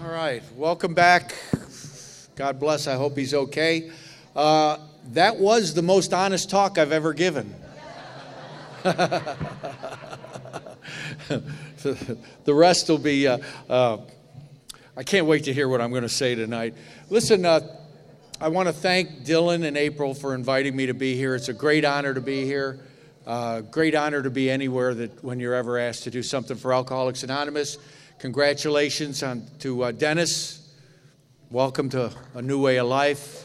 All right, welcome back. God bless, I hope he's okay. That was the most honest talk I've ever given. The rest will be, I can't wait to hear what I'm going to say tonight. Listen, I want to thank Dylan and April for inviting me to be here. It's a great honor to be here. Great honor to be anywhere that when you're ever asked to do something for Alcoholics Anonymous. Congratulations to Dennis. Welcome to a new way of life.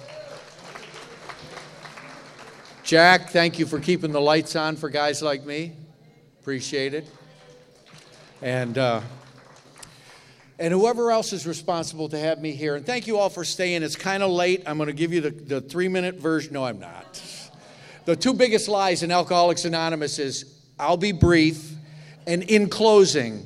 Jack, thank you for keeping the lights on for guys like me. Appreciate it. And whoever else is responsible to have me here. And thank you all for staying. It's kind of late. I'm going to give you the 3-minute version. No, I'm not. The two biggest lies in Alcoholics Anonymous is, I'll be brief, and in closing.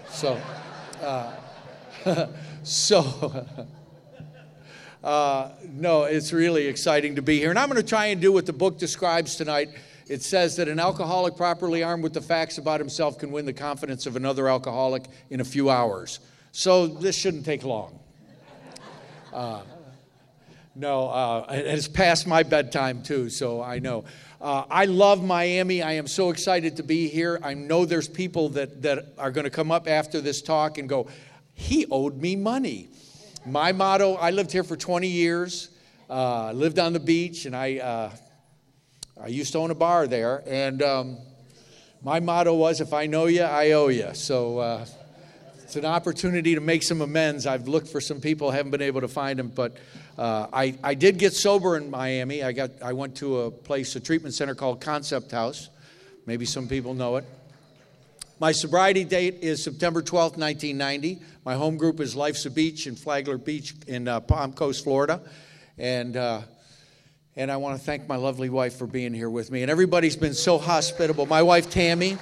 No, it's really exciting to be here. And I'm going to try and do what the book describes tonight. It says that an alcoholic properly armed with the facts about himself can win the confidence of another alcoholic in a few hours. So this shouldn't take long. It's past my bedtime too, so I know. I love Miami. I am so excited to be here. I know there's people that are going to come up after this talk and go, he owed me money. My motto, I lived here for 20 years, lived on the beach, and I used to own a bar there. And my motto was, if I know you, I owe you. So it's an opportunity to make some amends. I've looked for some people, haven't been able to find them, but I did get sober in Miami. I went to a treatment center called Concept House. Maybe some people know it. My sobriety date is September 12th, 1990. My home group is Life's a Beach in Flagler Beach in Palm Coast, Florida. And I want to thank my lovely wife for being here with me. And everybody's been so hospitable. My wife, Tammy.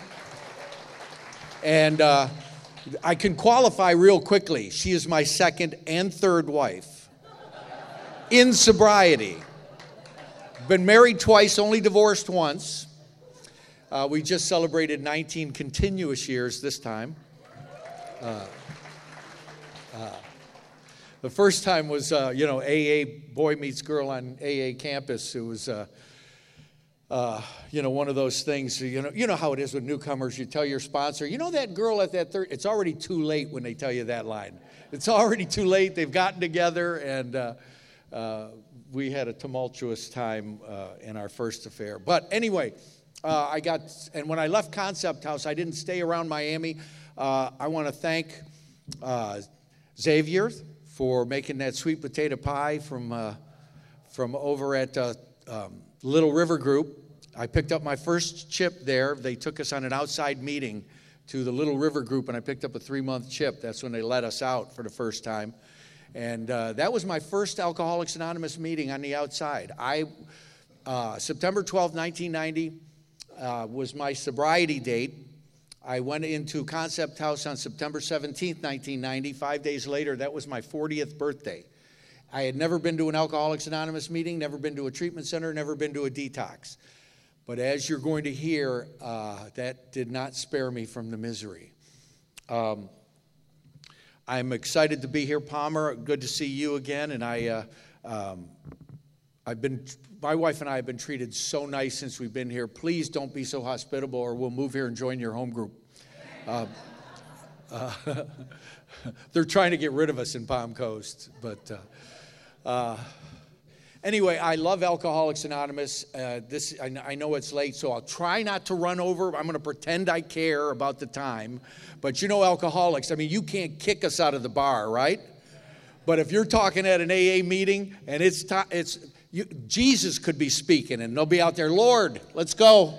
And I can qualify real quickly. She is my second and third wife in sobriety. Been married twice, only divorced once. We just celebrated 19 continuous years this time. The first time was, AA, boy meets girl on AA campus. It was, one of those things, you know how it is with newcomers. You tell your sponsor, that girl at that third, it's already too late when they tell you that line. It's already too late. They've gotten together, and we had a tumultuous time in our first affair. But anyway, and when I left Concept House, I didn't stay around Miami. I want to thank Xavier for making that sweet potato pie from over at Little River Group. I picked up my first chip there. They took us on an outside meeting to the Little River Group, and I picked up a 3-month chip. That's when they let us out for the first time. And that was my first Alcoholics Anonymous meeting on the outside. September 12, 1990 was my sobriety date. I went into Concept House on September 17th, 1990. 5 days later, that was my 40th birthday. I had never been to an Alcoholics Anonymous meeting, never been to a treatment center, never been to a detox. But as you're going to hear, that did not spare me from the misery. I'm excited to be here, Palmer. Good to see you again. And my wife and I have been treated so nice since we've been here. Please don't be so hospitable, or we'll move here and join your home group. They're trying to get rid of us in Palm Coast. But anyway, I love Alcoholics Anonymous. I know it's late, so I'll try not to run over. I'm going to pretend I care about the time. But alcoholics, you can't kick us out of the bar, right? But if you're talking at an AA meeting and Jesus could be speaking, and they'll be out there, Lord, let's go.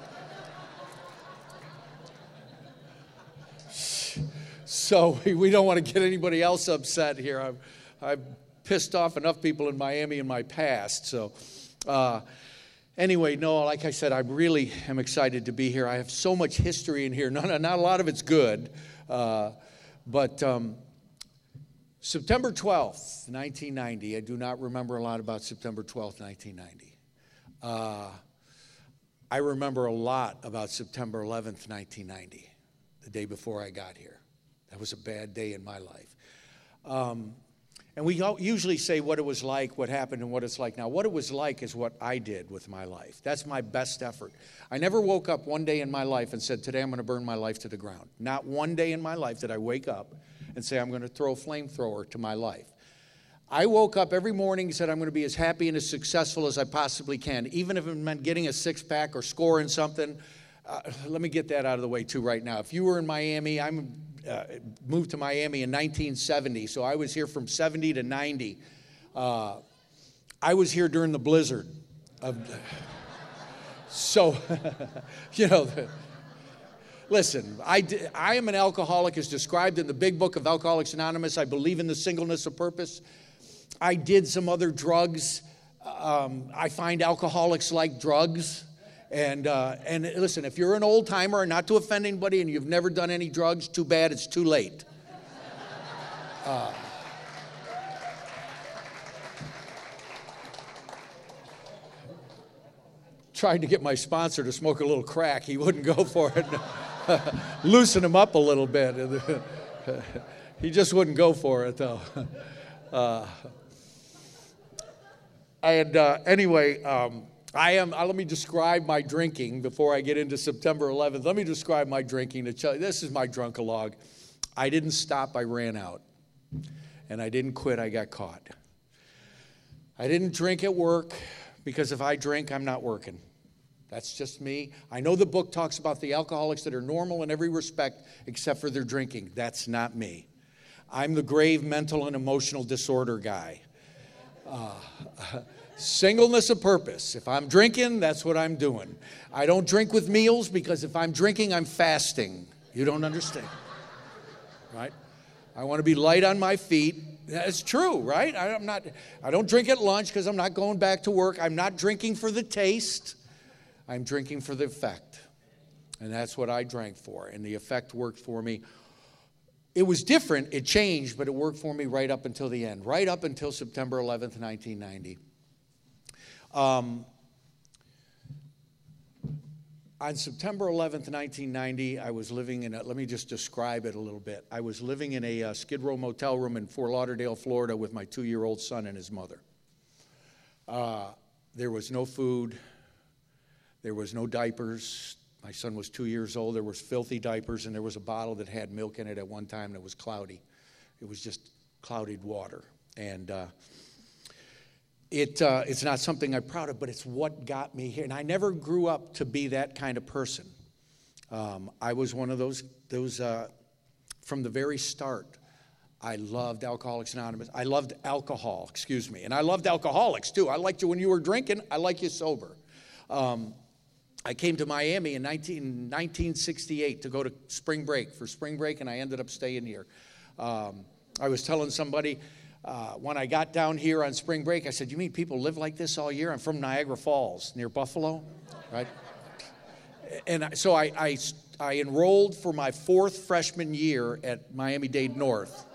So we don't want to get anybody else upset here. I've pissed off enough people in Miami in my past. So anyway, no, like I said, I really am excited to be here. I have so much history in here. Not a lot of it's good. But September 12th, 1990. I do not remember a lot about September 12th, 1990. I remember a lot about September 11th, 1990, the day before I got here. That was a bad day in my life. And we usually say what it was like, what happened, and what it's like now. What it was like is what I did with my life. That's my best effort. I never woke up one day in my life and said, today I'm going to burn my life to the ground. Not one day in my life did I wake up and say, I'm going to throw a flamethrower to my life. I woke up every morning and said, I'm going to be as happy and as successful as I possibly can, even if it meant getting a six-pack or scoring something. Let me get that out of the way, too, right now. If you were in Miami, moved to Miami in 1970, so I was here from 70 to 90. I was here during the blizzard. So, listen, I am an alcoholic as described in the big book of Alcoholics Anonymous. I believe in the singleness of purpose. I did some other drugs. I find alcoholics like drugs. And listen, if you're an old timer, and not to offend anybody, and you've never done any drugs, too bad, it's too late. Tried to get my sponsor to smoke a little crack. He wouldn't go for it. Loosen him up a little bit. He just wouldn't go for it, though. Anyway, let me describe my drinking before I get into September 11th. Let me describe my drinking. This is my drunk-a-log. I didn't stop, I ran out. And I didn't quit, I got caught. I didn't drink at work because if I drink, I'm not working. That's just me. I know the book talks about the alcoholics that are normal in every respect except for their drinking. That's not me. I'm the grave mental and emotional disorder guy. Singleness of purpose. If I'm drinking, that's what I'm doing. I don't drink with meals because if I'm drinking, I'm fasting. You don't understand, right? I want to be light on my feet. That's true, right? I don't drink at lunch because I'm not going back to work. I'm not drinking for the taste. I'm drinking for the effect. And that's what I drank for. And the effect worked for me. It was different. It changed, but it worked for me right up until the end. Right up until September 11th, 1990. On September 11th, 1990, I was living let me just describe it a little bit. I was living in a Skid Row motel room in Fort Lauderdale, Florida with my 2-year-old son and his mother. There was no food. There was no diapers. My son was 2 years old. There was filthy diapers, and there was a bottle that had milk in it at one time that was cloudy. It was just clouded water. And it's not something I'm proud of, but it's what got me here. And I never grew up to be that kind of person. I was one of those from the very start. I loved Alcoholics Anonymous. I loved alcohol, and I loved alcoholics too. I liked you when you were drinking. I like you sober. I came to Miami in 1968 to go to spring break, and I ended up staying here. I was telling somebody when I got down here on spring break, I said, you mean people live like this all year? I'm from Niagara Falls, near Buffalo, right? And so I enrolled for my 4th freshman year at Miami-Dade North.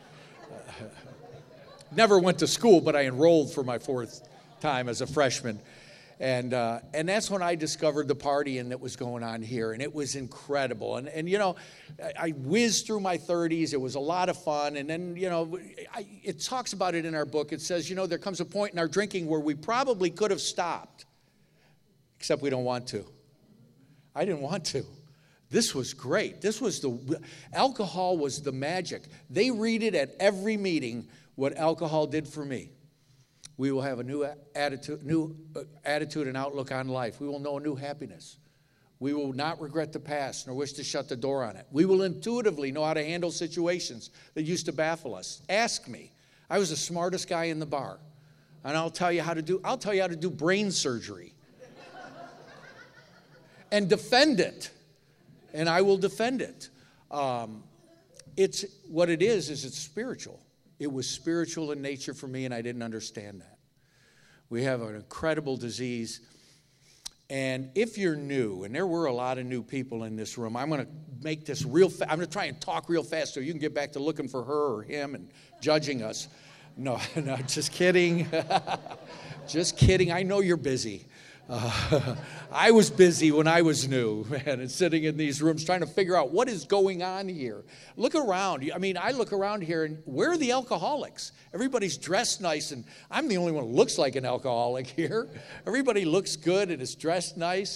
Never went to school, but I enrolled for my 4th time as a freshman. And that's when I discovered the partying that was going on here, and it was incredible. And I whizzed through my 30s. It was a lot of fun. And then, it talks about it in our book. It says, there comes a point in our drinking where we probably could have stopped, except we don't want to. I didn't want to. This was great. Alcohol was the magic. They read it at every meeting, what alcohol did for me. We will have a new attitude and outlook on life. We will know a new happiness. We will not regret the past nor wish to shut the door on it. We will intuitively know how to handle situations that used to baffle us. Ask me. I was the smartest guy in the bar. And I'll tell you how to do brain surgery. And defend it. And I will defend it. It's what it is it's spiritual. It was spiritual in nature for me, and I didn't understand that. We have an incredible disease. And if you're new, and there were a lot of new people in this room, I'm going to make this real fast. I'm going to try and talk real fast so you can get back to looking for her or him and judging us. No, just kidding. Just kidding. I know you're busy. I was busy when I was new, man, and sitting in these rooms trying to figure out what is going on here. Look around. I mean, I look around here, and where are the alcoholics? Everybody's dressed nice, and I'm the only one who looks like an alcoholic here. Everybody looks good and is dressed nice.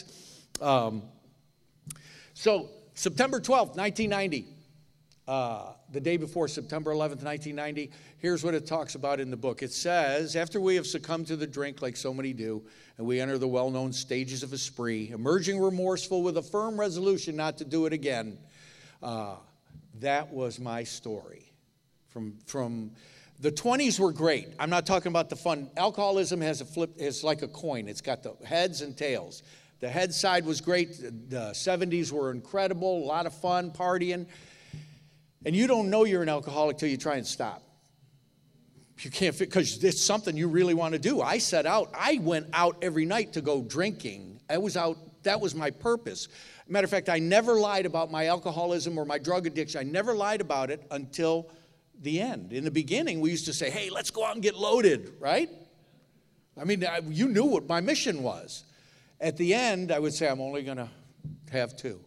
So September 12th, 1990, the day before September 11th, 1990, here's what it talks about in the book. It says, after we have succumbed to the drink like so many do, and we enter the well-known stages of a spree, emerging remorseful with a firm resolution not to do it again. That was my story. From the 20s were great. I'm not talking about the fun. Alcoholism has a flip. It's like a coin. It's got the heads and tails. The head side was great. The 70s were incredible. A lot of fun, partying. And you don't know you're an alcoholic till you try and stop. You can't, because it's something you really want to do. I went out every night to go drinking. That was my purpose. Matter of fact, I never lied about my alcoholism or my drug addiction. I never lied about it until the end. In the beginning, we used to say, hey, let's go out and get loaded, right? I mean, you knew what my mission was. At the end, I would say, I'm only going to have 2.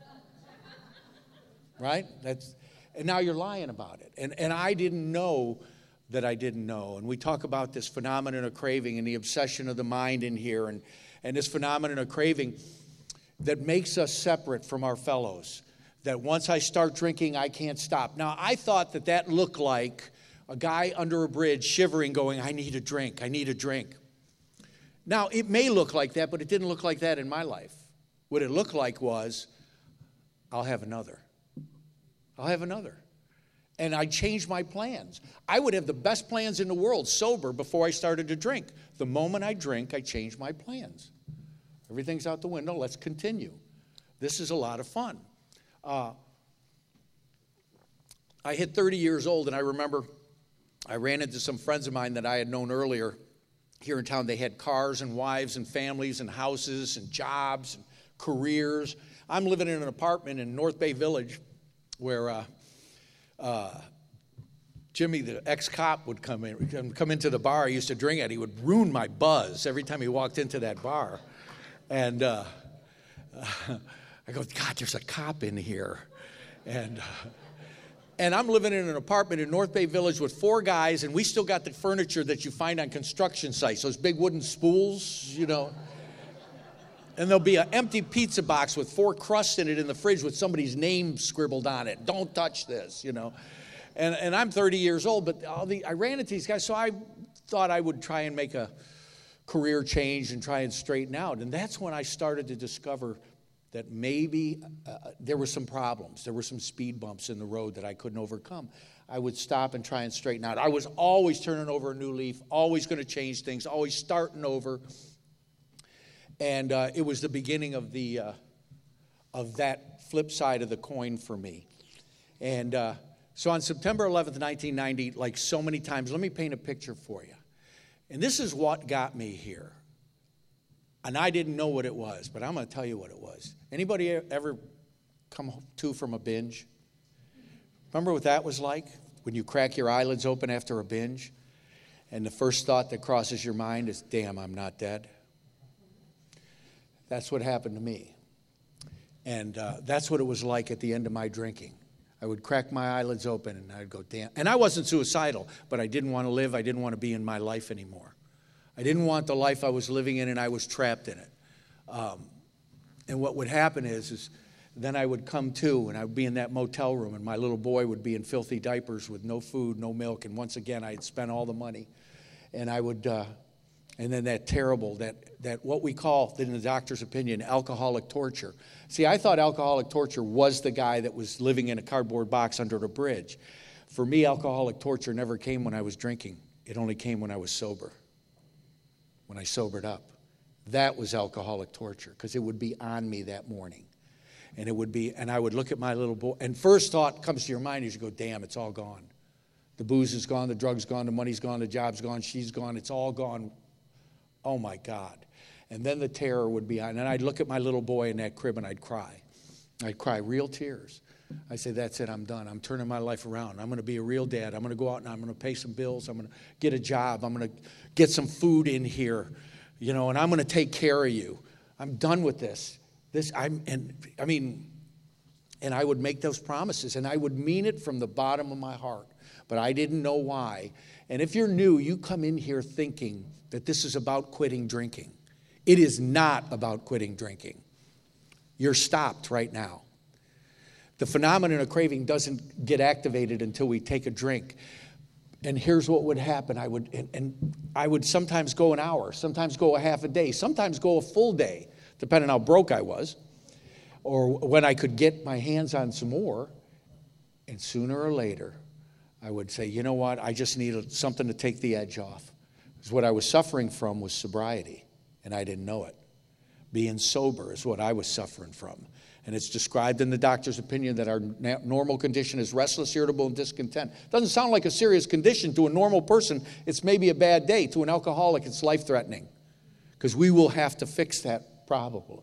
Right? And now you're lying about it. And I didn't know that I didn't know. And we talk about this phenomenon of craving and the obsession of the mind in here, and this phenomenon of craving that makes us separate from our fellows. That once I start drinking, I can't stop. Now, I thought that looked like a guy under a bridge shivering going, I need a drink, I need a drink. Now, it may look like that, but it didn't look like that in my life. What it looked like was, I'll have another. I'll have another. And I changed my plans. I would have the best plans in the world sober before I started to drink. The moment I drink, I change my plans. Everything's out the window. Let's continue. This is a lot of fun. I hit 30 years old, and I remember I ran into some friends of mine that I had known earlier here in town. They had cars and wives and families and houses and jobs and careers. I'm living in an apartment in North Bay Village where Jimmy, the ex-cop, would come into the bar I used to drink at. He would ruin my buzz every time he walked into that bar. And I go, God, there's a cop in here. And I'm living in an apartment in North Bay Village with 4 guys, and we still got the furniture that you find on construction sites, those big wooden spools, you know. And there'll be an empty pizza box with 4 crusts in it in the fridge with somebody's name scribbled on it. Don't touch this, you know. And I'm 30 years old, but I ran into these guys, so I thought I would try and make a career change and try and straighten out. And that's when I started to discover that maybe there were some problems. There were some speed bumps in the road that I couldn't overcome. I would stop and try and straighten out. I was always turning over a new leaf, always going to change things, always starting over. And it was the beginning of that flip side of the coin for me. And so on September 11th, 1990, like so many times, let me paint a picture for you. And this is what got me here. And I didn't know what it was, but I'm going to tell you what it was. Anybody ever come to from a binge? Remember what that was like? When you crack your eyelids open after a binge, and the first thought that crosses your mind is, damn, I'm not dead. That's what happened to me. And that's what it was like at the end of my drinking. I would crack my eyelids open and I'd go, damn. And I wasn't suicidal, but I didn't want to live. I didn't want to be in my life anymore. I didn't want the life I was living in, and I was trapped in it. And what would happen is then I would come to, and I would be in that motel room, and my little boy would be in filthy diapers with no food, no milk. And once again, I had spent all the money. And I would, and then that terrible, that what we call, in the doctor's opinion, alcoholic torture. See, I thought alcoholic torture was the guy that was living in a cardboard box under a bridge. For me, alcoholic torture never came when I was drinking. It only came when I was sober, when I sobered up. That was alcoholic torture, because it would be on me that morning. And it would be, and I would look at my little boy, and first thought comes to your mind is you go, damn, it's all gone. The booze is gone, the drug's gone, the money's gone, the job's gone, she's gone, it's all gone. Oh my God. And then the terror would be on. And I'd look at my little boy in that crib and I'd cry. I'd cry real tears. I say, that's it, I'm done. I'm turning my life around. I'm going to be a real dad. I'm going to go out and I'm going to pay some bills. I'm going to get a job. I'm going to get some food in here. and I'm going to take care of you. I'm done with this. And I would make those promises, and I would mean it from the bottom of my heart, but I didn't know why. And if you're new, you come in here thinking that this is about quitting drinking. It is not about quitting drinking. You're stopped right now. The phenomenon of craving doesn't get activated until we take a drink. And here's what would happen. I would sometimes go an hour, sometimes go a half a day, sometimes go a full day, depending on how broke I was, or when I could get my hands on some more. And sooner or later, I would say, you know what, I just need something to take the edge off. Because what I was suffering from was sobriety, and I didn't know it. Being sober is what I was suffering from. And it's described in the doctor's opinion that our normal condition is restless, irritable, and discontent. Doesn't sound like a serious condition to a normal person. It's maybe a bad day. To an alcoholic, it's life-threatening, because we will have to fix that problem.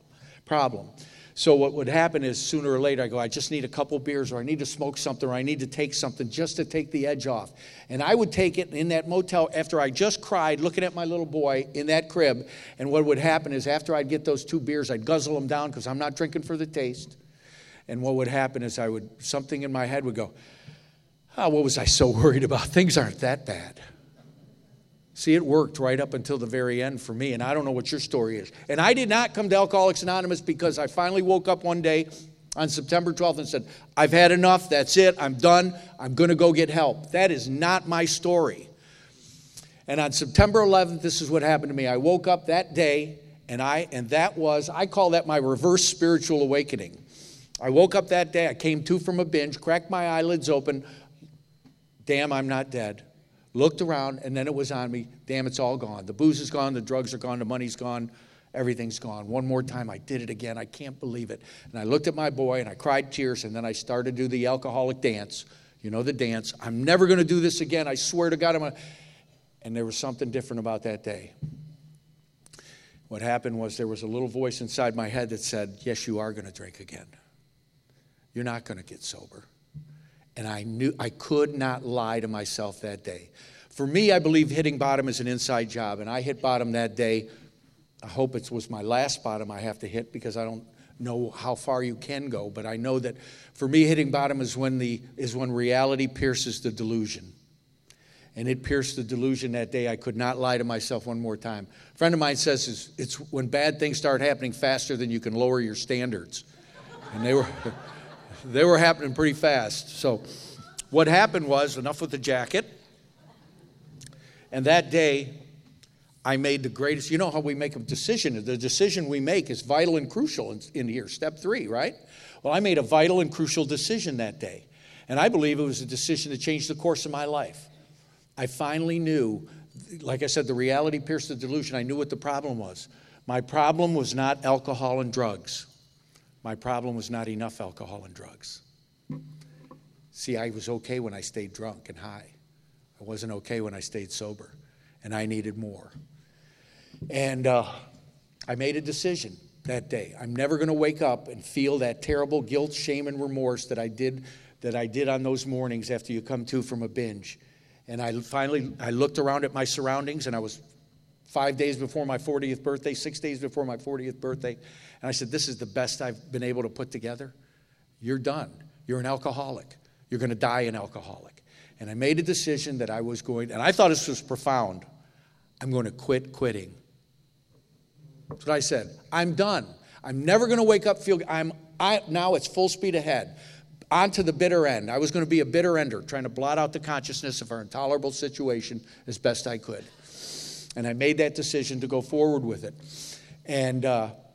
So what would happen is sooner or later I go, I just need a couple beers, or I need to smoke something, or I need to take something just to take the edge off. And I would take it in that motel after I just cried looking at my little boy in that crib. And what would happen is after I'd get those 2 beers, I'd guzzle them down because I'm not drinking for the taste. And what would happen is something in my head would go, oh, what was I so worried about? Things aren't that bad. See, it worked right up until the very end for me, and I don't know what your story is. And I did not come to Alcoholics Anonymous because I finally woke up one day on September 12th and said, I've had enough, that's it, I'm done, I'm going to go get help. That is not my story. And on September 11th, this is what happened to me. I woke up that day, and I call that my reverse spiritual awakening. I woke up that day, I came to from a binge, cracked my eyelids open, damn, I'm not dead. Looked around, and then it was on me. Damn, it's all gone. The booze is gone, the drugs are gone, the money's gone, everything's gone. One more time, I did it again. I can't believe it. And I looked at my boy, and I cried tears, and then I started to do the alcoholic dance. You know the dance. I'm never going to do this again. I swear to God, And there was something different about that day. What happened was there was a little voice inside my head that said, yes, you are going to drink again. You're not going to get sober. And I knew I could not lie to myself that day. For me, I believe hitting bottom is an inside job. And I hit bottom that day. I hope it was my last bottom I have to hit, because I don't know how far you can go. But I know that for me, hitting bottom is when reality pierces the delusion. And it pierced the delusion that day. I could not lie to myself one more time. A friend of mine says it's when bad things start happening faster than you can lower your standards. And they were happening pretty fast. So what happened was, enough with the jacket. And that day, I made the greatest. You know how we make a decision. The decision we make is vital and crucial in here. Step 3, right? Well, I made a vital and crucial decision that day. And I believe it was a decision that changed the course of my life. I finally knew, like I said, the reality pierced the delusion. I knew what the problem was. My problem was not alcohol and drugs. My problem was not enough alcohol and drugs. See, I was okay when I stayed drunk and high. I wasn't okay when I stayed sober, and I needed more. And I made a decision that day. I'm never going to wake up and feel that terrible guilt, shame, and remorse that I did on those mornings after you come to from a binge. And I looked around at my surroundings, and I was 5 days before my 40th birthday, 6 days before my 40th birthday. And I said, this is the best I've been able to put together. You're done. You're an alcoholic. You're going to die an alcoholic. And I made a decision that I was going, and I thought this was profound. I'm going to quit quitting. That's what I said. I'm done. I'm never going to wake up, now it's full speed ahead. On to the bitter end. I was going to be a bitter ender, trying to blot out the consciousness of our intolerable situation as best I could. And I made that decision to go forward with it. And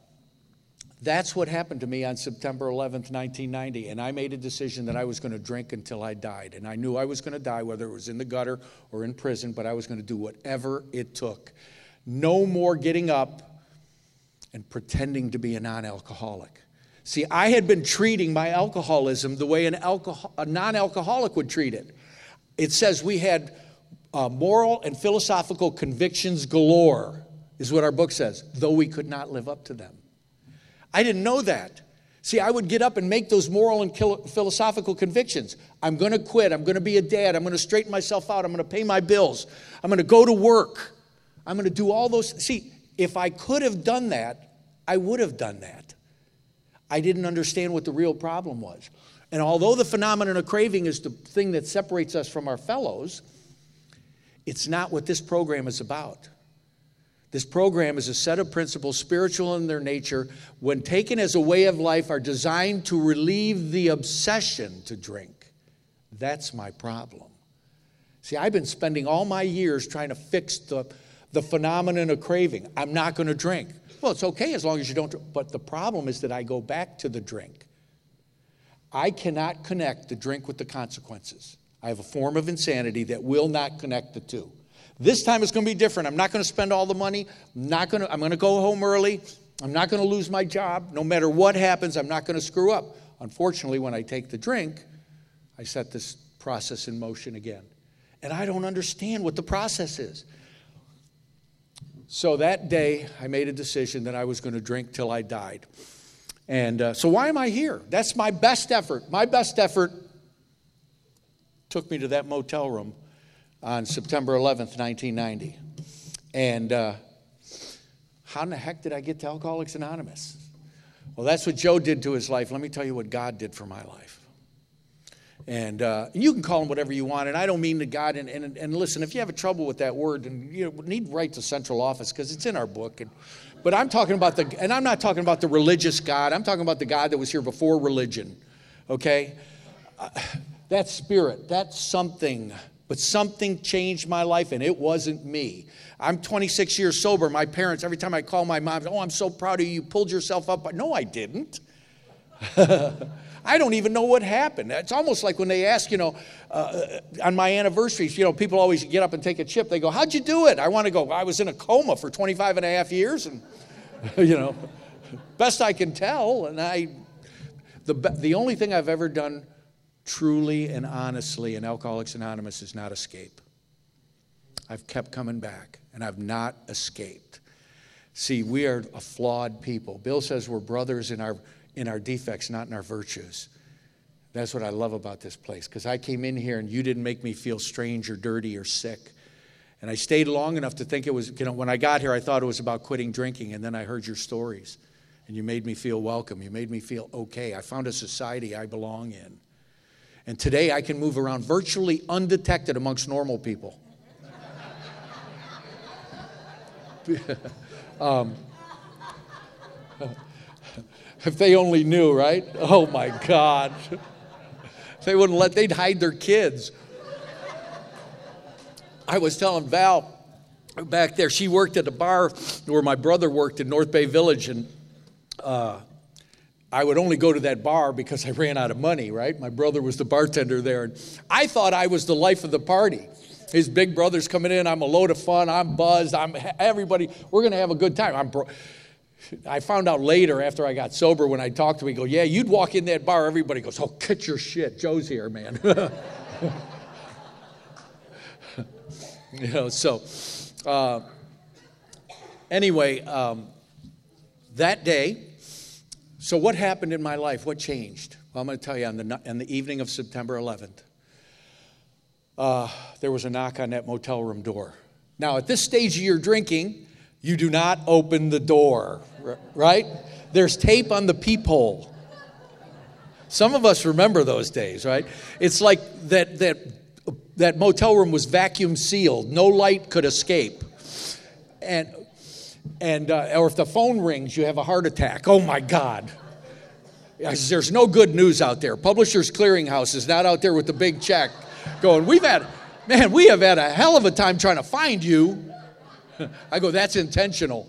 that's what happened to me on September 11th, 1990. And I made a decision that I was going to drink until I died. And I knew I was going to die, whether it was in the gutter or in prison, but I was going to do whatever it took. No more getting up and pretending to be a non-alcoholic. See, I had been treating my alcoholism the way a non-alcoholic would treat it. It says we had moral and philosophical convictions galore, is what our book says, though we could not live up to them. I didn't know that. See, I would get up and make those moral and philosophical convictions. I'm going to quit. I'm going to be a dad. I'm going to straighten myself out. I'm going to pay my bills. I'm going to go to work. I'm going to do all those. See, If I could have done that, I would have done that. I didn't understand what the real problem was. And although the phenomenon of craving is the thing that separates us from our fellows, it's not what this program is about. This program is a set of principles, spiritual in their nature, when taken as a way of life, are designed to relieve the obsession to drink. That's my problem. See, I've been spending all my years trying to fix the phenomenon of craving. I'm not going to drink. Well, it's okay as long as you don't drink. But the problem is that I go back to the drink. I cannot connect the drink with the consequences. I have a form of insanity that will not connect the two. This time it's going to be different. I'm not going to spend all the money. I'm going to go home early. I'm not going to lose my job. No matter what happens, I'm not going to screw up. Unfortunately, when I take the drink, I set this process in motion again. And I don't understand what the process is. So that day, I made a decision that I was going to drink till I died. And so why am I here? That's my best effort. My best effort took me to that motel room on September 11th, 1990. And how in the heck did I get to Alcoholics Anonymous? Well, that's what Joe did to his life. Let me tell you what God did for my life. And you can call him whatever you want, and I don't mean to God. And listen, if you have trouble with that word, and you need to write to central office because it's in our book. But I'm talking about and I'm not talking about the religious God. I'm talking about the God that was here before religion. Okay, that spirit, that's something. But something changed my life, and it wasn't me. I'm 26 years sober. My parents, every time I call my mom, oh, I'm so proud of you. You pulled yourself up. No, I didn't. I don't even know what happened. It's almost like when they ask, on my anniversaries, people always get up and take a chip. They go, how'd you do it? I want to go, I was in a coma for 25 and a half years. And, best I can tell. And the only thing I've ever done truly and honestly in Alcoholics Anonymous is not escape. I've kept coming back, and I've not escaped. See, we are a flawed people. Bill says we're brothers in our defects, not in our virtues. That's what I love about this place, because I came in here and you didn't make me feel strange or dirty or sick. And I stayed long enough to think it was, when I got here, I thought it was about quitting drinking, and then I heard your stories, and you made me feel welcome. You made me feel okay. I found a society I belong in. And today I can move around virtually undetected amongst normal people. If they only knew, right? Oh my God. They wouldn't they'd hide their kids. I was telling Val back there, she worked at a bar where my brother worked in North Bay Village, and I would only go to that bar because I ran out of money, right? My brother was the bartender there. And I thought I was the life of the party. His big brother's coming in. I'm a load of fun. I'm buzzed. Everybody. We're going to have a good time. I found out later after I got sober when I talked to him, he goes, yeah, you'd walk in that bar. Everybody goes, oh, get your shit. Joe's here, man. Anyway, that day, so what happened in my life? What changed? Well, I'm going to tell you, on the evening of September 11th, there was a knock on that motel room door. Now, at this stage of your drinking, you do not open the door, right? There's tape on the peephole. Some of us remember those days, right? It's like that motel room was vacuum sealed. No light could escape. Or if the phone rings, you have a heart attack. Oh, my God. There's no good news out there. Publishers Clearinghouse is not out there with the big check going, we have had a hell of a time trying to find you. I go, that's intentional,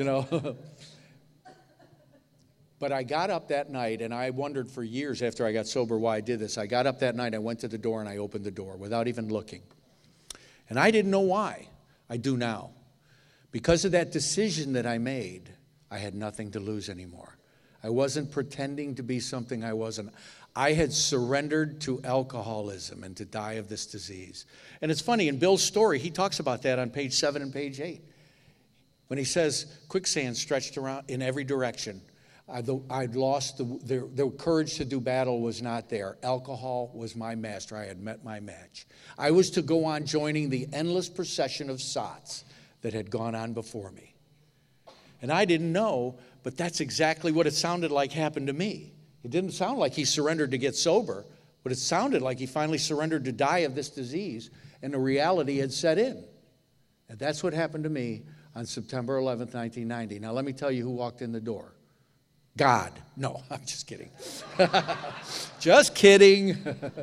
But I got up that night, and I wondered for years after I got sober why I did this. I got up that night, I went to the door, and I opened the door without even looking. And I didn't know why. I do now. Because of that decision that I made, I had nothing to lose anymore. I wasn't pretending to be something I wasn't. I had surrendered to alcoholism and to die of this disease. And it's funny, in Bill's story, he talks about that on page 7 and page 8. When he says, quicksand stretched around in every direction. I'd lost the courage to do battle was not there. Alcohol was my master. I had met my match. I was to go on joining the endless procession of sots that had gone on before me. And I didn't know, but that's exactly what it sounded like happened to me. It didn't sound like he surrendered to get sober, but it sounded like he finally surrendered to die of this disease, and the reality had set in. And that's what happened to me on September 11th, 1990. Now, let me tell you who walked in the door. God. No, I'm just kidding. Just kidding.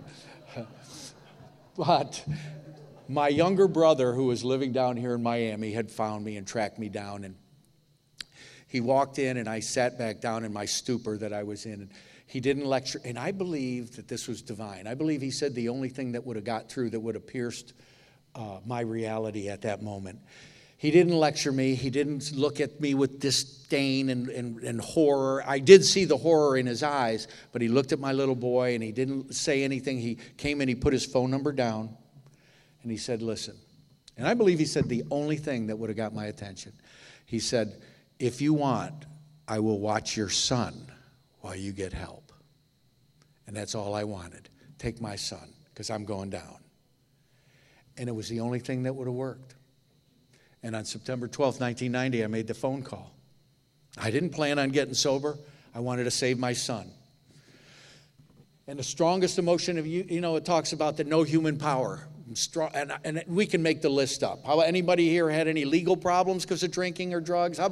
But my younger brother, who was living down here in Miami, had found me and tracked me down. And he walked in, and I sat back down in my stupor that I was in. And he didn't lecture. And I believe that this was divine. I believe he said the only thing that would have got through, that would have pierced my reality at that moment. He didn't lecture me. He didn't look at me with disdain and horror. I did see the horror in his eyes, but he looked at my little boy, and he didn't say anything. He came and he put his phone number down, and he said, listen. And I believe he said the only thing that would have got my attention. He said, if you want, I will watch your son while you get help. And that's all I wanted. Take my son, because I'm going down. And it was the only thing that would have worked. And on September 12th, 1990, I made the phone call. I didn't plan on getting sober. I wanted to save my son. And the strongest emotion of it talks about that no human power. And we can make the list up. How about anybody here had any legal problems because of drinking or drugs? How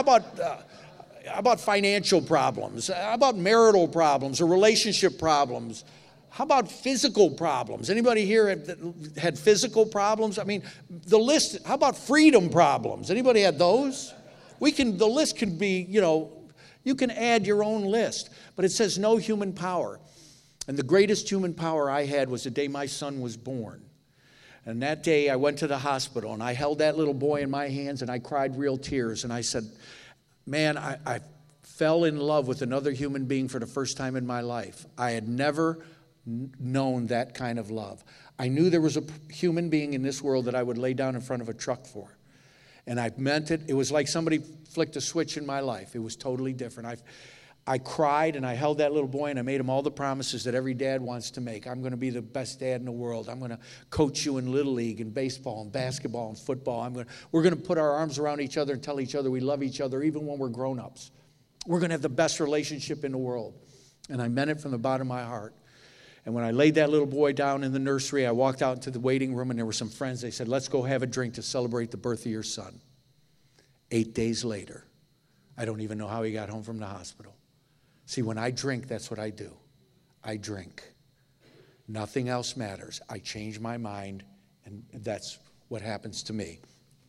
about financial problems? How about marital problems or relationship problems? How about physical problems? Anybody here had physical problems? I mean, the list, how about freedom problems? Anybody had those? The list can be, you can add your own list. But it says no human power. And the greatest human power I had was the day my son was born. And that day I went to the hospital, and I held that little boy in my hands, and I cried real tears. And I said, man, I fell in love with another human being for the first time in my life. I had never known that kind of love. I knew there was a human being in this world that I would lay down in front of a truck for. And I meant it. It was like somebody flicked a switch in my life. It was totally different. I cried, and I held that little boy, and I made him all the promises that every dad wants to make. I'm going to be the best dad in the world. I'm going to coach you in Little League and baseball and basketball and football. We're going to put our arms around each other and tell each other we love each other even when we're grown-ups. We're going to have the best relationship in the world. And I meant it from the bottom of my heart. And when I laid that little boy down in the nursery, I walked out into the waiting room, and there were some friends. They said, let's go have a drink to celebrate the birth of your son. 8 days later, I don't even know how he got home from the hospital. See, when I drink, that's what I do. I drink. Nothing else matters. I change my mind, and that's what happens to me.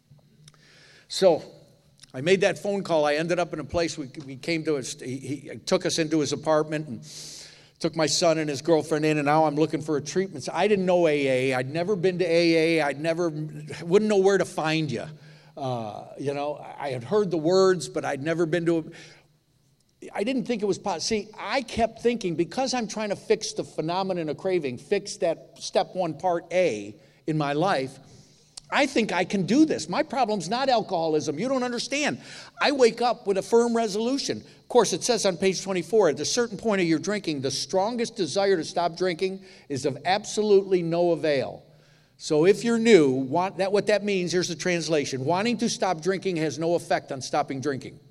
So I made that phone call. I ended up in a place we came to. He took us into his apartment and took my son and his girlfriend in, and now I'm looking for a treatment. So I didn't know AA. I'd never been to AA. Wouldn't know where to find you. I had heard the words, but I'd never been to it. I didn't think it was possible. See, I kept thinking, because I'm trying to fix the phenomenon of craving, fix that step one, part A in my life, I think I can do this. My problem's not alcoholism. You don't understand. I wake up with a firm resolution. Of course, it says on page 24, at a certain point of your drinking, the strongest desire to stop drinking is of absolutely no avail. So if you're new, what that means, here's the translation. Wanting to stop drinking has no effect on stopping drinking.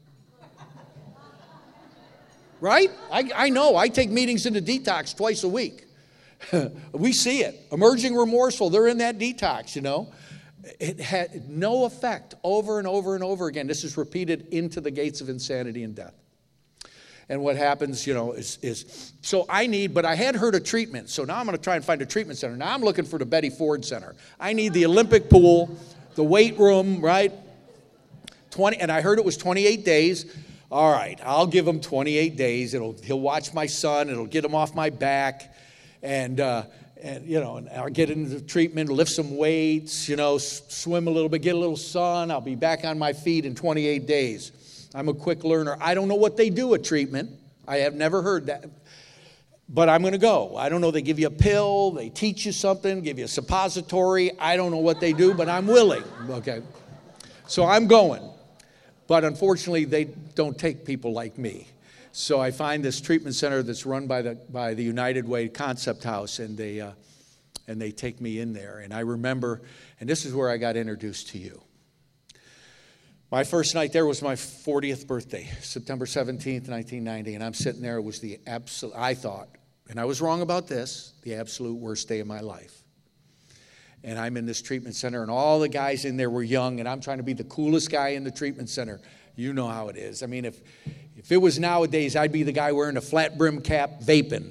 Right? I know. I take meetings in the detox twice a week. We see it. Emerging remorseful, they're in that detox, It had no effect over and over and over again. This is repeated into the gates of insanity and death. And what happens, is so but I had heard of treatment. So now I'm going to try and find a treatment center. Now I'm looking for the Betty Ford Center. I need the Olympic pool, the weight room, right? And I heard it was 28 days. All right, I'll give him 28 days. He'll watch my son. It'll get him off my back. And I'll get into the treatment, lift some weights, swim a little bit, get a little sun. I'll be back on my feet in 28 days. I'm a quick learner. I don't know what they do at treatment. I have never heard that. But I'm going to go. I don't know. They give you a pill. They teach you something, give you a suppository. I don't know what they do, but I'm willing. Okay. So I'm going. But unfortunately, they don't take people like me. So I find this treatment center that's run by the United Way Concept House, and they take me in there. And I remember, and this is where I got introduced to you. My first night there was my 40th birthday, September 17th, 1990, and I'm sitting there. It was the absolute, I thought, and I was wrong about this, the absolute worst day of my life. And I'm in this treatment center, and all the guys in there were young, and I'm trying to be the coolest guy in the treatment center. You know how it is. I mean, if it was nowadays, I'd be the guy wearing a flat brim cap vaping,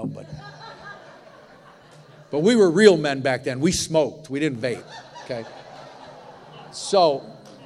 but we were real men back then. We smoked. We didn't vape, okay? So,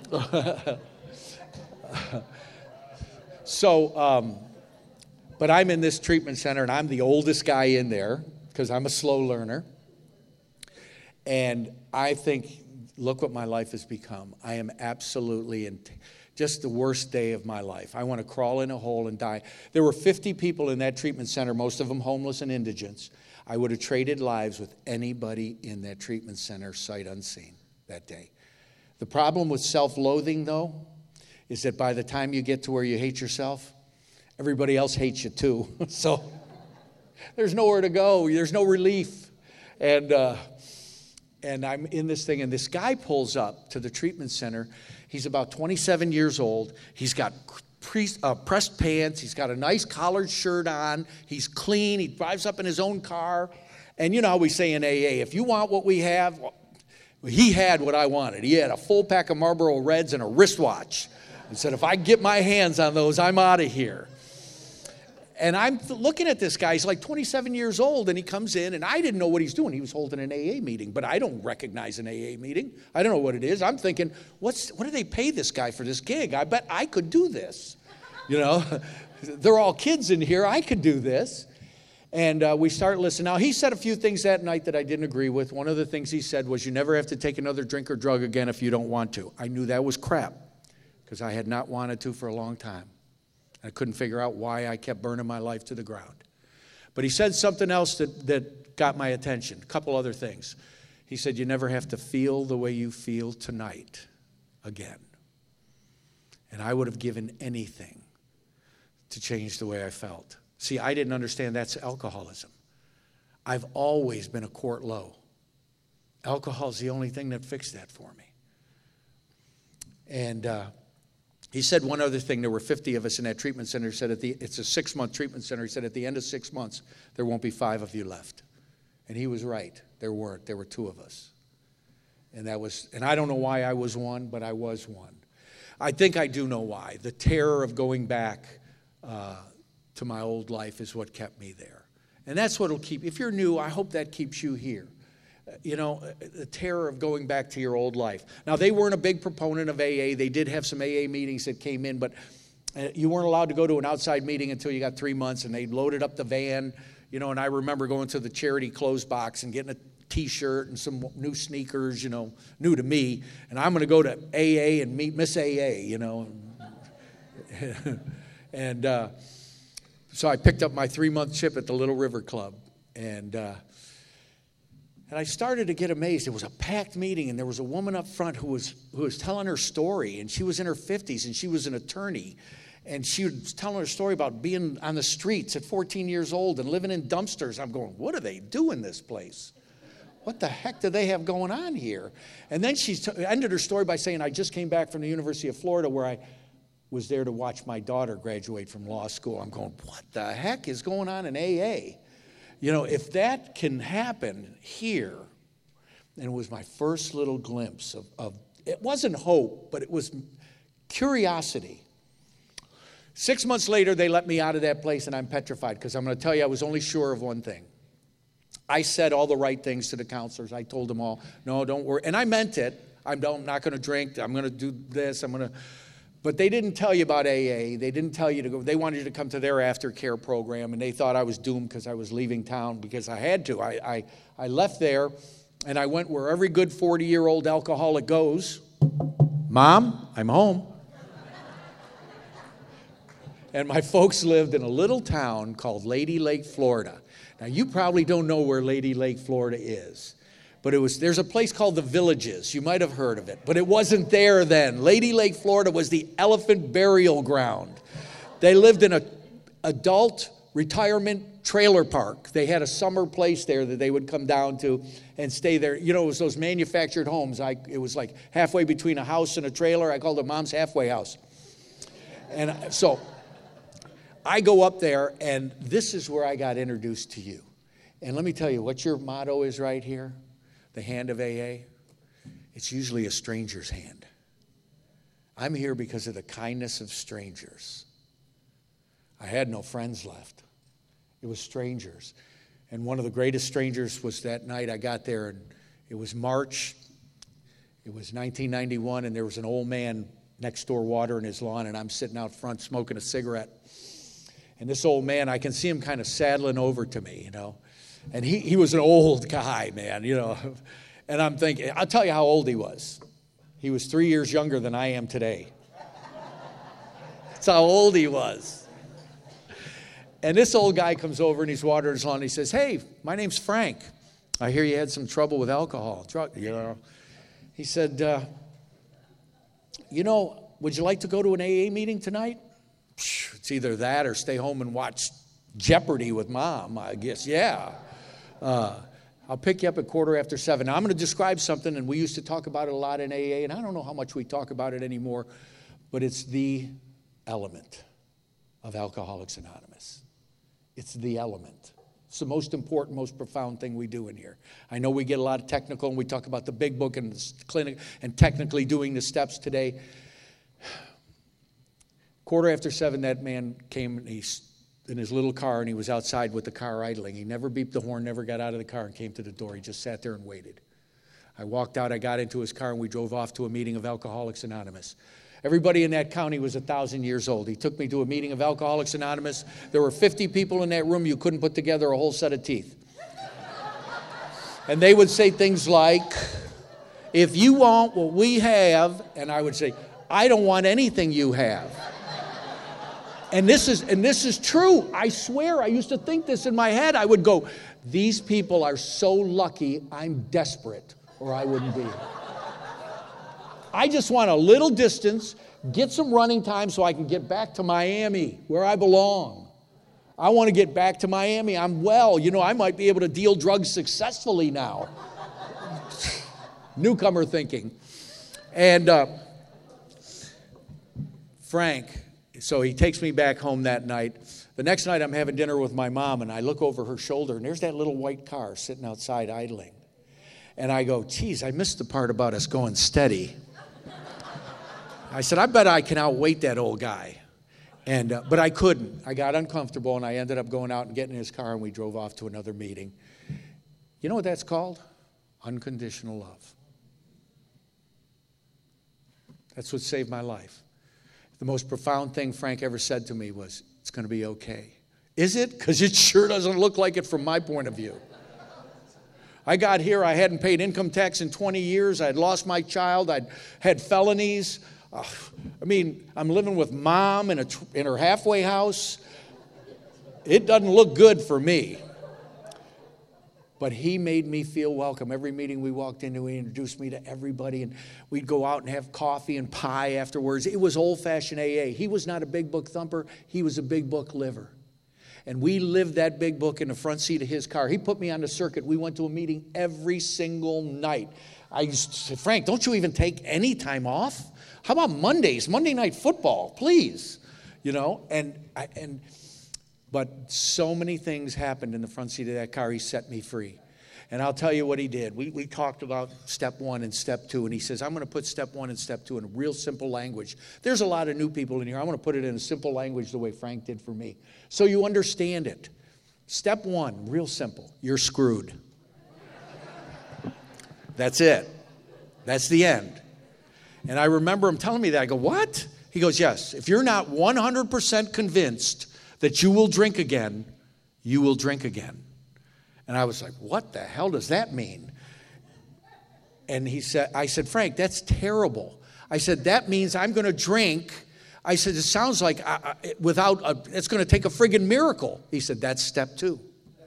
but I'm in this treatment center, and I'm the oldest guy in there because I'm a slow learner. And I think, look what my life has become. I am absolutely in just the worst day of my life. I want to crawl in a hole and die. There were 50 people in that treatment center, most of them homeless and indigents. I would have traded lives with anybody in that treatment center, sight unseen, that day. The problem with self-loathing, though, is that by the time you get to where you hate yourself, everybody else hates you too. So there's nowhere to go. There's no relief. And I'm in this thing, and this guy pulls up to the treatment center. He's about 27 years old. He's got pressed pants. He's got a nice collared shirt on. He's clean. He drives up in his own car. And you know how we say in AA, if you want what we have, well, he had what I wanted. He had a full pack of Marlboro Reds and a wristwatch. He said, if I get my hands on those, I'm out of here. And I'm looking at this guy. He's like 27 years old, and he comes in, and I didn't know what he's doing. He was holding an AA meeting, but I don't recognize an AA meeting. I don't know what it is. I'm thinking, what do they pay this guy for this gig? I bet I could do this. They're all kids in here. I could do this. And we start listening. Now, he said a few things that night that I didn't agree with. One of the things he said was, you never have to take another drink or drug again if you don't want to. I knew that was crap because I had not wanted to for a long time. I couldn't figure out why I kept burning my life to the ground. But he said something else that got my attention, a couple other things. He said, you never have to feel the way you feel tonight again. And I would have given anything to change the way I felt. See, I didn't understand that's alcoholism. I've always been a quart low. Alcohol's the only thing that fixed that for me. And he said one other thing. There were 50 of us in that treatment center. He said it's a 6-month treatment center. He said at the end of 6 months, there won't be 5 of you left. And he was right. There weren't. There were 2 of us. And I don't know why I was one, but I was one. I think I do know why. The terror of going back to my old life is what kept me there. And that's what will keep, if you're new, I hope that keeps you here. The terror of going back to your old life. Now, they weren't a big proponent of AA. They did have some AA meetings that came in, but you weren't allowed to go to an outside meeting until you got 3 months, and they loaded up the van, and I remember going to the charity clothes box and getting a T-shirt and some new sneakers, new to me, and I'm going to go to AA and meet Miss AA, And so I picked up my 3-month chip at the Little River Club, and I started to get amazed. It was a packed meeting, and there was a woman up front who was telling her story, and she was in her 50s, and she was an attorney, and she was telling her story about being on the streets at 14 years old and living in dumpsters. I'm going, what do they do in this place? What the heck do they have going on here? And then she ended her story by saying, I just came back from the University of Florida where I was there to watch my daughter graduate from law school. I'm going, what the heck is going on in AA? If that can happen here, and it was my first little glimpse of it wasn't hope, but it was curiosity. 6 months later, they let me out of that place, and I'm petrified because I'm going to tell you I was only sure of one thing. I said all the right things to the counselors. I told them all, no, don't worry. And I meant it. I'm not going to drink. I'm going to do this. But they didn't tell you about AA. They didn't tell you to go. They wanted you to come to their aftercare program, and they thought I was doomed because I was leaving town because I had to. I left there, and I went where every good 40-year-old alcoholic goes. Mom, I'm home. And my folks lived in a little town called Lady Lake, Florida. Now, you probably don't know where Lady Lake, Florida is. But there's a place called The Villages. You might have heard of it. But it wasn't there then. Lady Lake, Florida was the elephant burial ground. They lived in an adult retirement trailer park. They had a summer place there that they would come down to and stay there. You know, it was those manufactured homes. It was like halfway between a house and a trailer. I called it Mom's Halfway House. And so I go up there, and this is where I got introduced to you. And let me tell you what your motto is right here, the hand of AA. It's usually a stranger's hand. I'm here because of the kindness of strangers. I had no friends left. It was strangers. And one of the greatest strangers was that night I got there, and it was March. It was 1991, and there was an old man next door watering his lawn, and I'm sitting out front smoking a cigarette. And this old man, I can see him kind of saddling over to me, you know. And he was an old guy, man, you know. And I'm thinking, I'll tell you how old he was. He was 3 years younger than I am today. That's how old he was. And this old guy comes over and he's watering his lawn. And he says, "Hey, my name's Frank. I hear you had some trouble with alcohol, you know." He said, "You know, would you like to go to an AA meeting tonight?" It's either that or stay home and watch Jeopardy with Mom, I guess. Yeah. I'll pick you up at 7:15. Now, I'm going to describe something, and we used to talk about it a lot in AA, and I don't know how much we talk about it anymore, but it's the element of Alcoholics Anonymous. It's the element. It's the most important, most profound thing we do in here. I know we get a lot of technical, and we talk about the big book and the clinic and technically doing the steps today. 7:15, that man came, and he's in his little car, and he was outside with the car idling. He never beeped the horn, never got out of the car and came to the door. He just sat there and waited. I walked out, I got into his car, and we drove off to a meeting of Alcoholics Anonymous. Everybody in that county was 1,000 years old. He took me to a meeting of Alcoholics Anonymous. There were 50 people in that room. You couldn't put together a whole set of teeth. And they would say things like, "If you want what we have," and I would say, "I don't want anything you have." And this is true. I swear, I used to think this in my head. I would go, "These people are so lucky I'm desperate, or I wouldn't be here. I just want a little distance, get some running time so I can get back to Miami, where I belong. I want to get back to Miami. I'm well. You know, I might be able to deal drugs successfully now." Newcomer thinking. And Frank, so he takes me back home that night. The next night I'm having dinner with my mom, and I look over her shoulder, and there's that little white car sitting outside idling. And I go, "Geez, I missed the part about us going steady." I said, "I bet I can outweight that old guy." But I couldn't. I got uncomfortable, and I ended up going out and getting in his car, and we drove off to another meeting. You know what that's called? Unconditional love. That's what saved my life. The most profound thing Frank ever said to me was, "It's going to be okay." Is it? Because it sure doesn't look like it from my point of view. I got here, I hadn't paid income tax in 20 years. I'd lost my child. I'd had felonies. I'm living with Mom in her halfway house. It doesn't look good for me. But he made me feel welcome. Every meeting we walked into, he introduced me to everybody, and we'd go out and have coffee and pie afterwards. It was old-fashioned AA. He was not a big book thumper. He was a big book liver. And we lived that big book in the front seat of his car. He put me on the circuit. We went to a meeting every single night. I used to say, "Frank, don't you even take any time off? How about Mondays, Monday night football, please?" You know, but so many things happened in the front seat of that car. He set me free. And I'll tell you what he did. We talked about step 1 and step 2. And he says, "I'm going to put step 1 and step 2 in real simple language." There's a lot of new people in here. I'm going to put it in a simple language the way Frank did for me, so you understand it. Step 1, real simple. You're screwed. That's it. That's the end. And I remember him telling me that. I go, "What?" He goes, "Yes. If you're not 100% convinced that you will drink again, you will drink again." And I was like, "What the hell does that mean?" And I said, "Frank, that's terrible." I said, "That means I'm going to drink." I said, "It sounds like it's going to take a friggin' miracle." He said, "That's step 2.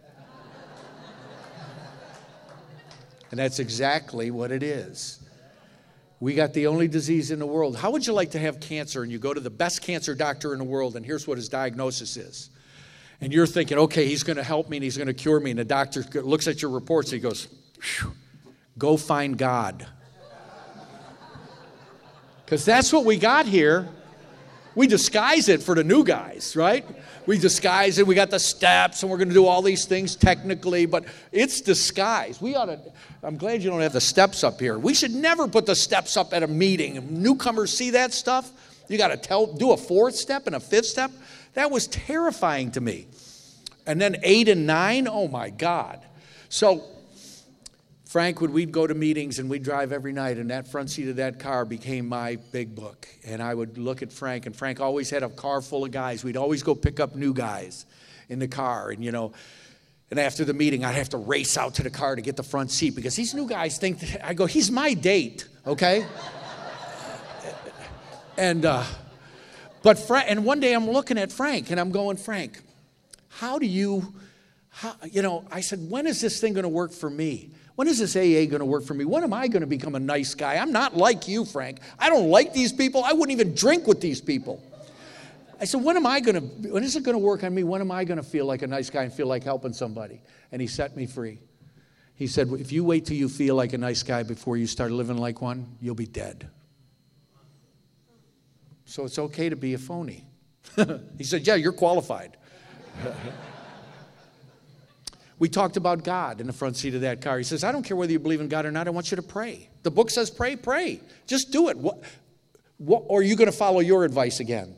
And that's exactly what it is. We got the only disease in the world. How would you like to have cancer and you go to the best cancer doctor in the world, and here's what his diagnosis is? And you're thinking, okay, he's going to help me and he's going to cure me. And the doctor looks at your reports and he goes, go find God. Because that's what we got here. We disguise it for the new guys, right? We disguise it. We got the steps, and we're going to do all these things technically, but it's disguised. I'm glad you don't have the steps up here. We should never put the steps up at a meeting. Newcomers see that stuff. You got to do a fourth step and a fifth step. That was terrifying to me. And then 8 and 9, oh my God. So Frank, we'd go to meetings and we'd drive every night, and that front seat of that car became my big book. And I would look at Frank, and Frank always had a car full of guys. We'd always go pick up new guys in the car. And, and after the meeting, I'd have to race out to the car to get the front seat because these new guys think I go, he's my date, okay? And one day I'm looking at Frank, and I'm going, Frank, I said, when is this thing going to work for me? When is this AA going to work for me? When am I going to become a nice guy? I'm not like you, Frank. I don't like these people. I wouldn't even drink with these people. I said, when is it going to work on me? When am I going to feel like a nice guy and feel like helping somebody? And he set me free. He said, if you wait till you feel like a nice guy before you start living like one, you'll be dead. So it's okay to be a phony. He said, yeah, you're qualified. We talked about God in the front seat of that car. He says, I don't care whether you believe in God or not. I want you to pray. The book says pray. Just do it. Or are you going to follow your advice again?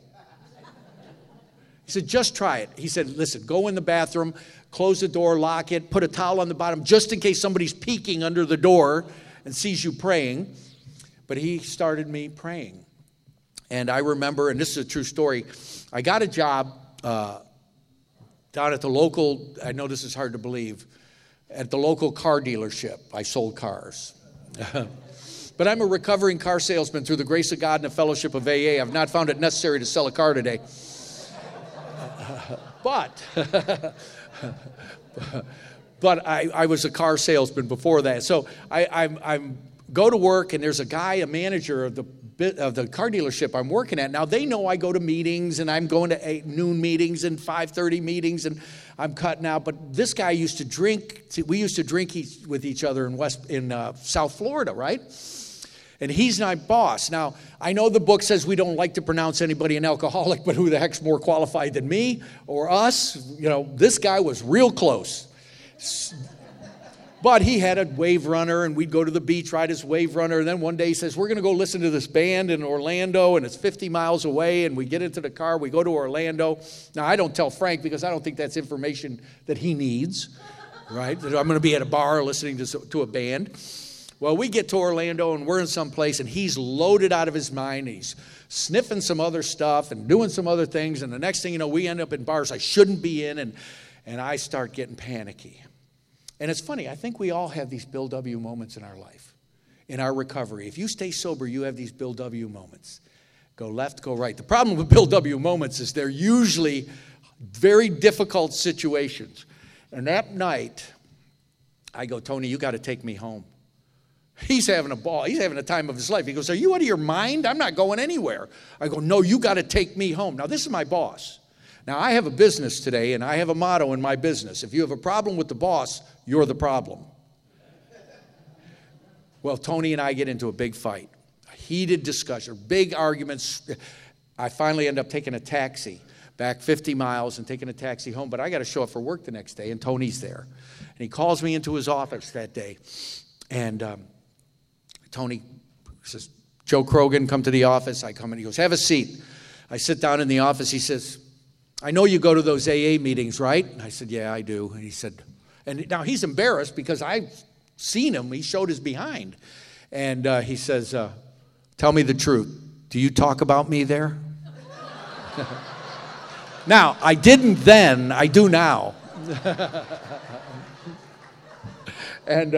He said, just try it. He said, listen, go in the bathroom, close the door, lock it, put a towel on the bottom just in case somebody's peeking under the door and sees you praying. But he started me praying. And I remember, and this is a true story, I got a job down at the local, I know this is hard to believe, at the local car dealership. I sold cars. But I'm a recovering car salesman through the grace of God and the fellowship of AA. I've not found it necessary to sell a car today. But I was a car salesman before that. So I go to work, and there's a manager of the car dealership I'm working at. Now, they know I go to meetings, and I'm going to noon meetings and 5:30 meetings, and I'm cutting out. But this guy used to drink. We used to drink with each other in South Florida, right? And he's my boss. Now, I know the book says we don't like to pronounce anybody an alcoholic, but who the heck's more qualified than me or us? This guy was real close. But he had a wave runner, and we'd go to the beach, ride his wave runner. And then one day he says, we're going to go listen to this band in Orlando, and it's 50 miles away. And we get into the car, we go to Orlando. Now, I don't tell Frank because I don't think that's information that he needs, right? That I'm going to be at a bar listening to a band. Well, we get to Orlando, and we're in some place, and he's loaded out of his mind. He's sniffing some other stuff and doing some other things. And the next thing you know, we end up in bars I shouldn't be in, and I start getting panicky. And it's funny, I think we all have these Bill W. moments in our life, in our recovery. If you stay sober, you have these Bill W. moments. Go left, go right. The problem with Bill W. moments is they're usually very difficult situations. And that night, I go, Tony, you got to take me home. He's having a ball. He's having the time of his life. He goes, are you out of your mind? I'm not going anywhere. I go, no, you got to take me home. Now, this is my boss. Now, I have a business today, and I have a motto in my business. If you have a problem with the boss, you're the problem. Well, Tony and I get into a big fight, a heated discussion, big arguments. I finally end up taking a taxi back 50 miles and taking a taxi home, but I got to show up for work the next day, and Tony's there. And he calls me into his office that day, and Tony says, Joe Krogan, come to the office. I come in. He goes, have a seat. I sit down in the office. He says, I know you go to those AA meetings, right? And I said, yeah, I do. And he said, and now he's embarrassed because I've seen him. He showed his behind. And he says, tell me the truth. Do you talk about me there? Now, I didn't then. I do now. And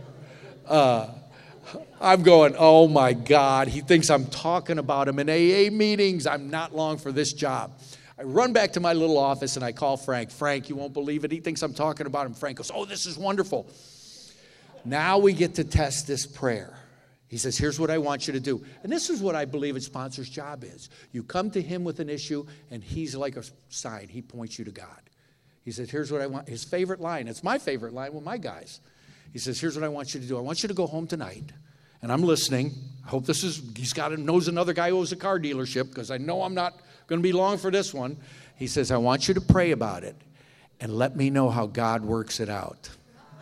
I'm going, oh, my God. He thinks I'm talking about him in AA meetings. I'm not long for this job. I run back to my little office, and I call Frank. Frank, you won't believe it. He thinks I'm talking about him. Frank goes, oh, this is wonderful. Now we get to test this prayer. He says, here's what I want you to do. And this is what I believe a sponsor's job is. You come to him with an issue, and he's like a sign. He points you to God. He said, here's what I want. His favorite line. It's my favorite line with my guys. He says, here's what I want you to do. I want you to go home tonight. And I'm listening. I hope knows another guy who owns a car dealership, because I know I'm not going to be long for this one. He says, I want you to pray about it and let me know how God works it out.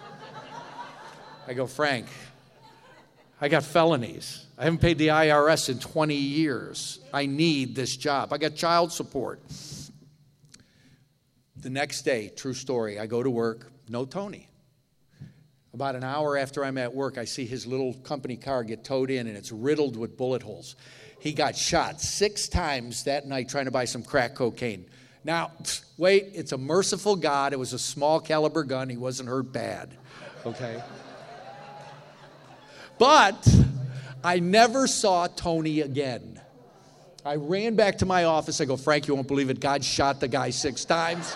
I go, Frank, I got felonies. I haven't paid the IRS in 20 years. I need this job. I got child support. The next day, true story, I go to work, no Tony. About an hour after I'm at work, I see his little company car get towed in, and it's riddled with bullet holes. He got shot 6 times that night trying to buy some crack cocaine. Now, wait, it's a merciful God. It was a small caliber gun. He wasn't hurt bad, okay? But I never saw Tony again. I ran back to my office. I go, Frank, you won't believe it. God shot the guy 6 times.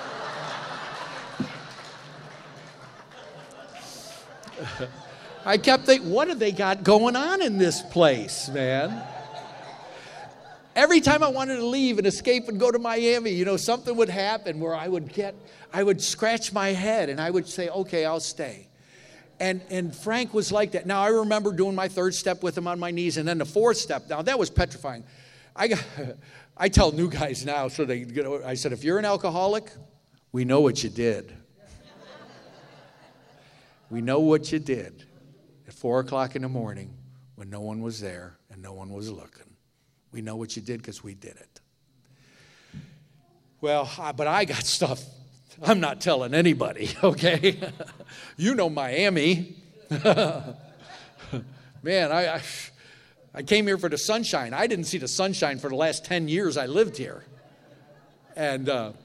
I kept thinking, what have they got going on in this place, man? Every time I wanted to leave and escape and go to Miami, something would happen where I would scratch my head and I would say, okay, I'll stay. And Frank was like that. Now, I remember doing my 3rd step with him on my knees, and then the 4th step. Now, that was petrifying. I tell new guys now, I said, if you're an alcoholic, we know what you did. We know what you did at 4 o'clock in the morning when no one was there and no one was looking. We know what you did because we did it. Well, but I got stuff I'm not telling anybody, okay? You know Miami. Man, I came here for the sunshine. I didn't see the sunshine for the last 10 years I lived here. And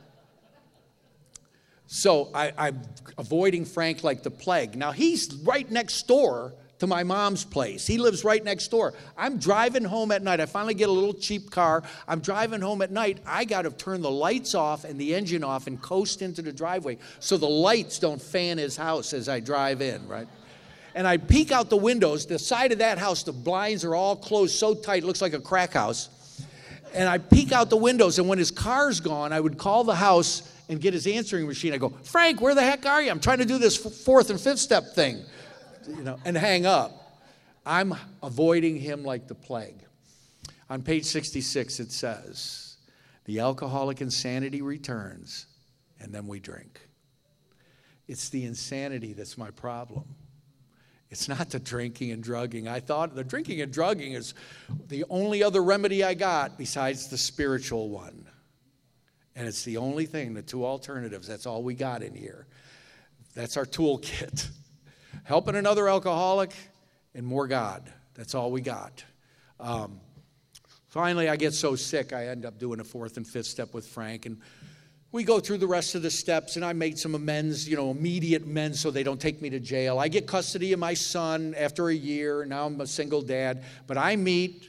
so I'm avoiding Frank like the plague. Now, he's right next door to my mom's place. He lives right next door. I'm driving home at night. I finally get a little cheap car. I'm driving home at night. I got to turn the lights off and the engine off and coast into the driveway so the lights don't fan his house as I drive in, right? And I peek out the windows. The side of that house, the blinds are all closed so tight, it looks like a crack house. And I peek out the windows, and when his car's gone, I would call the house and get his answering machine. I go, Frank, where the heck are you? I'm trying to do this 4th and 5th step thing. And hang up. I'm avoiding him like the plague. On page 66, it says, the alcoholic insanity returns, and then we drink. It's the insanity that's my problem. It's not the drinking and drugging. I thought the drinking and drugging is the only other remedy I got besides the spiritual one. And it's the only thing, the 2 alternatives. That's all we got in here. That's our toolkit. Helping another alcoholic and more God. That's all we got. Finally, I get so sick, I end up doing a 4th and 5th step with Frank. And we go through the rest of the steps, and I made some amends, immediate amends so they don't take me to jail. I get custody of my son after a year. Now I'm a single dad. But I meet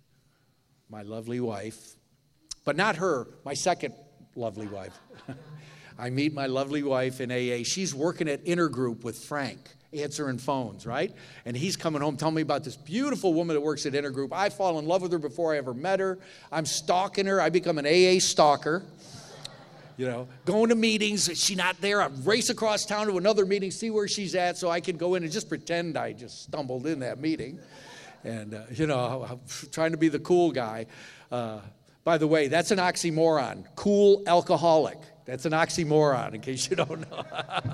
my lovely wife, but not her, my second lovely wife. I meet my lovely wife in AA. She's working at Intergroup with Frank, answering phones, right? And he's coming home telling me about this beautiful woman that works at Intergroup. I fall in love with her before I ever met her. I'm stalking her. I become an AA stalker. Going to meetings. Is she not there? I race across town to another meeting, see where she's at so I can go in and just pretend I just stumbled in that meeting. And, I'm trying to be the cool guy. By the way, that's an oxymoron. Cool alcoholic. That's an oxymoron, in case you don't know.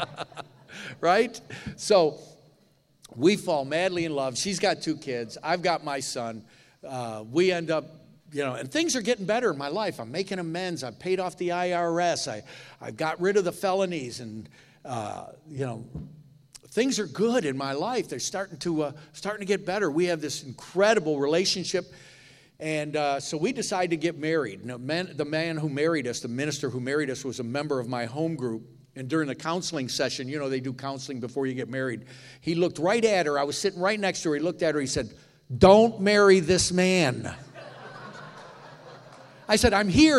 Right? So we fall madly in love. She's got 2 kids. I've got my son. We end up, and things are getting better in my life. I'm making amends. I've paid off the IRS. I got rid of the felonies. And, things are good in my life. They're starting to get better. We have this incredible relationship. And so we decided to get married. Now, the man who married us, the minister who married us, was a member of my home group. And during the counseling session, they do counseling before you get married. He looked right at her. I was sitting right next to her. He looked at her. He said, "Don't marry this man." I said, "I'm here,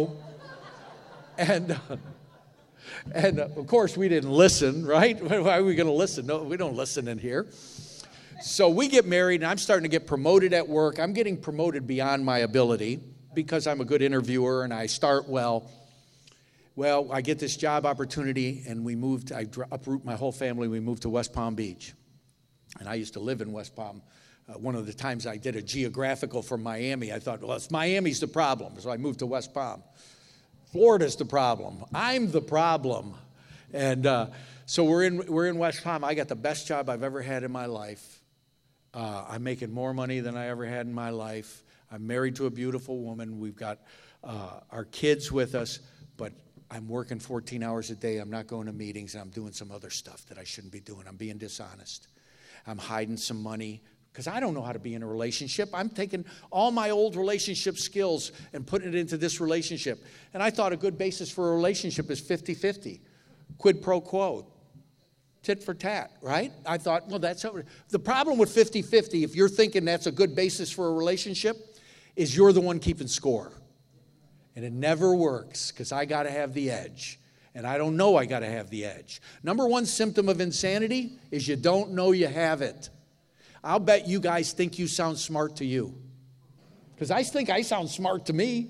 And of course, we didn't listen, right? Why are we going to listen? No, we don't listen in here. So we get married, and I'm starting to get promoted at work. I'm getting promoted beyond my ability because I'm a good interviewer and I start well. Well, I get this job opportunity, and we moved. I uproot my whole family. We moved to West Palm Beach. And I used to live in West Palm. One of the times I did a geographical from Miami, I thought, well, it's Miami's the problem. So I moved to West Palm. Florida's the problem. I'm the problem. And so we're in West Palm. I got the best job I've ever had in my life. I'm making more money than I ever had in my life. I'm married to a beautiful woman. We've got our kids with us, but I'm working 14 hours a day. I'm not going to meetings, and I'm doing some other stuff that I shouldn't be doing. I'm being dishonest. I'm hiding some money because I don't know how to be in a relationship. I'm taking all my old relationship skills and putting it into this relationship. And I thought a good basis for a relationship is 50-50, quid pro quo, tit for tat, right? I thought, well, that's the problem with 50-50, if you're thinking that's a good basis for a relationship, is you're the one keeping score. And it never works because I got to have the edge. And I don't know I got to have the edge. Number one symptom of insanity is you don't know you have it. I'll bet you guys think you sound smart to you. Because I think I sound smart to me.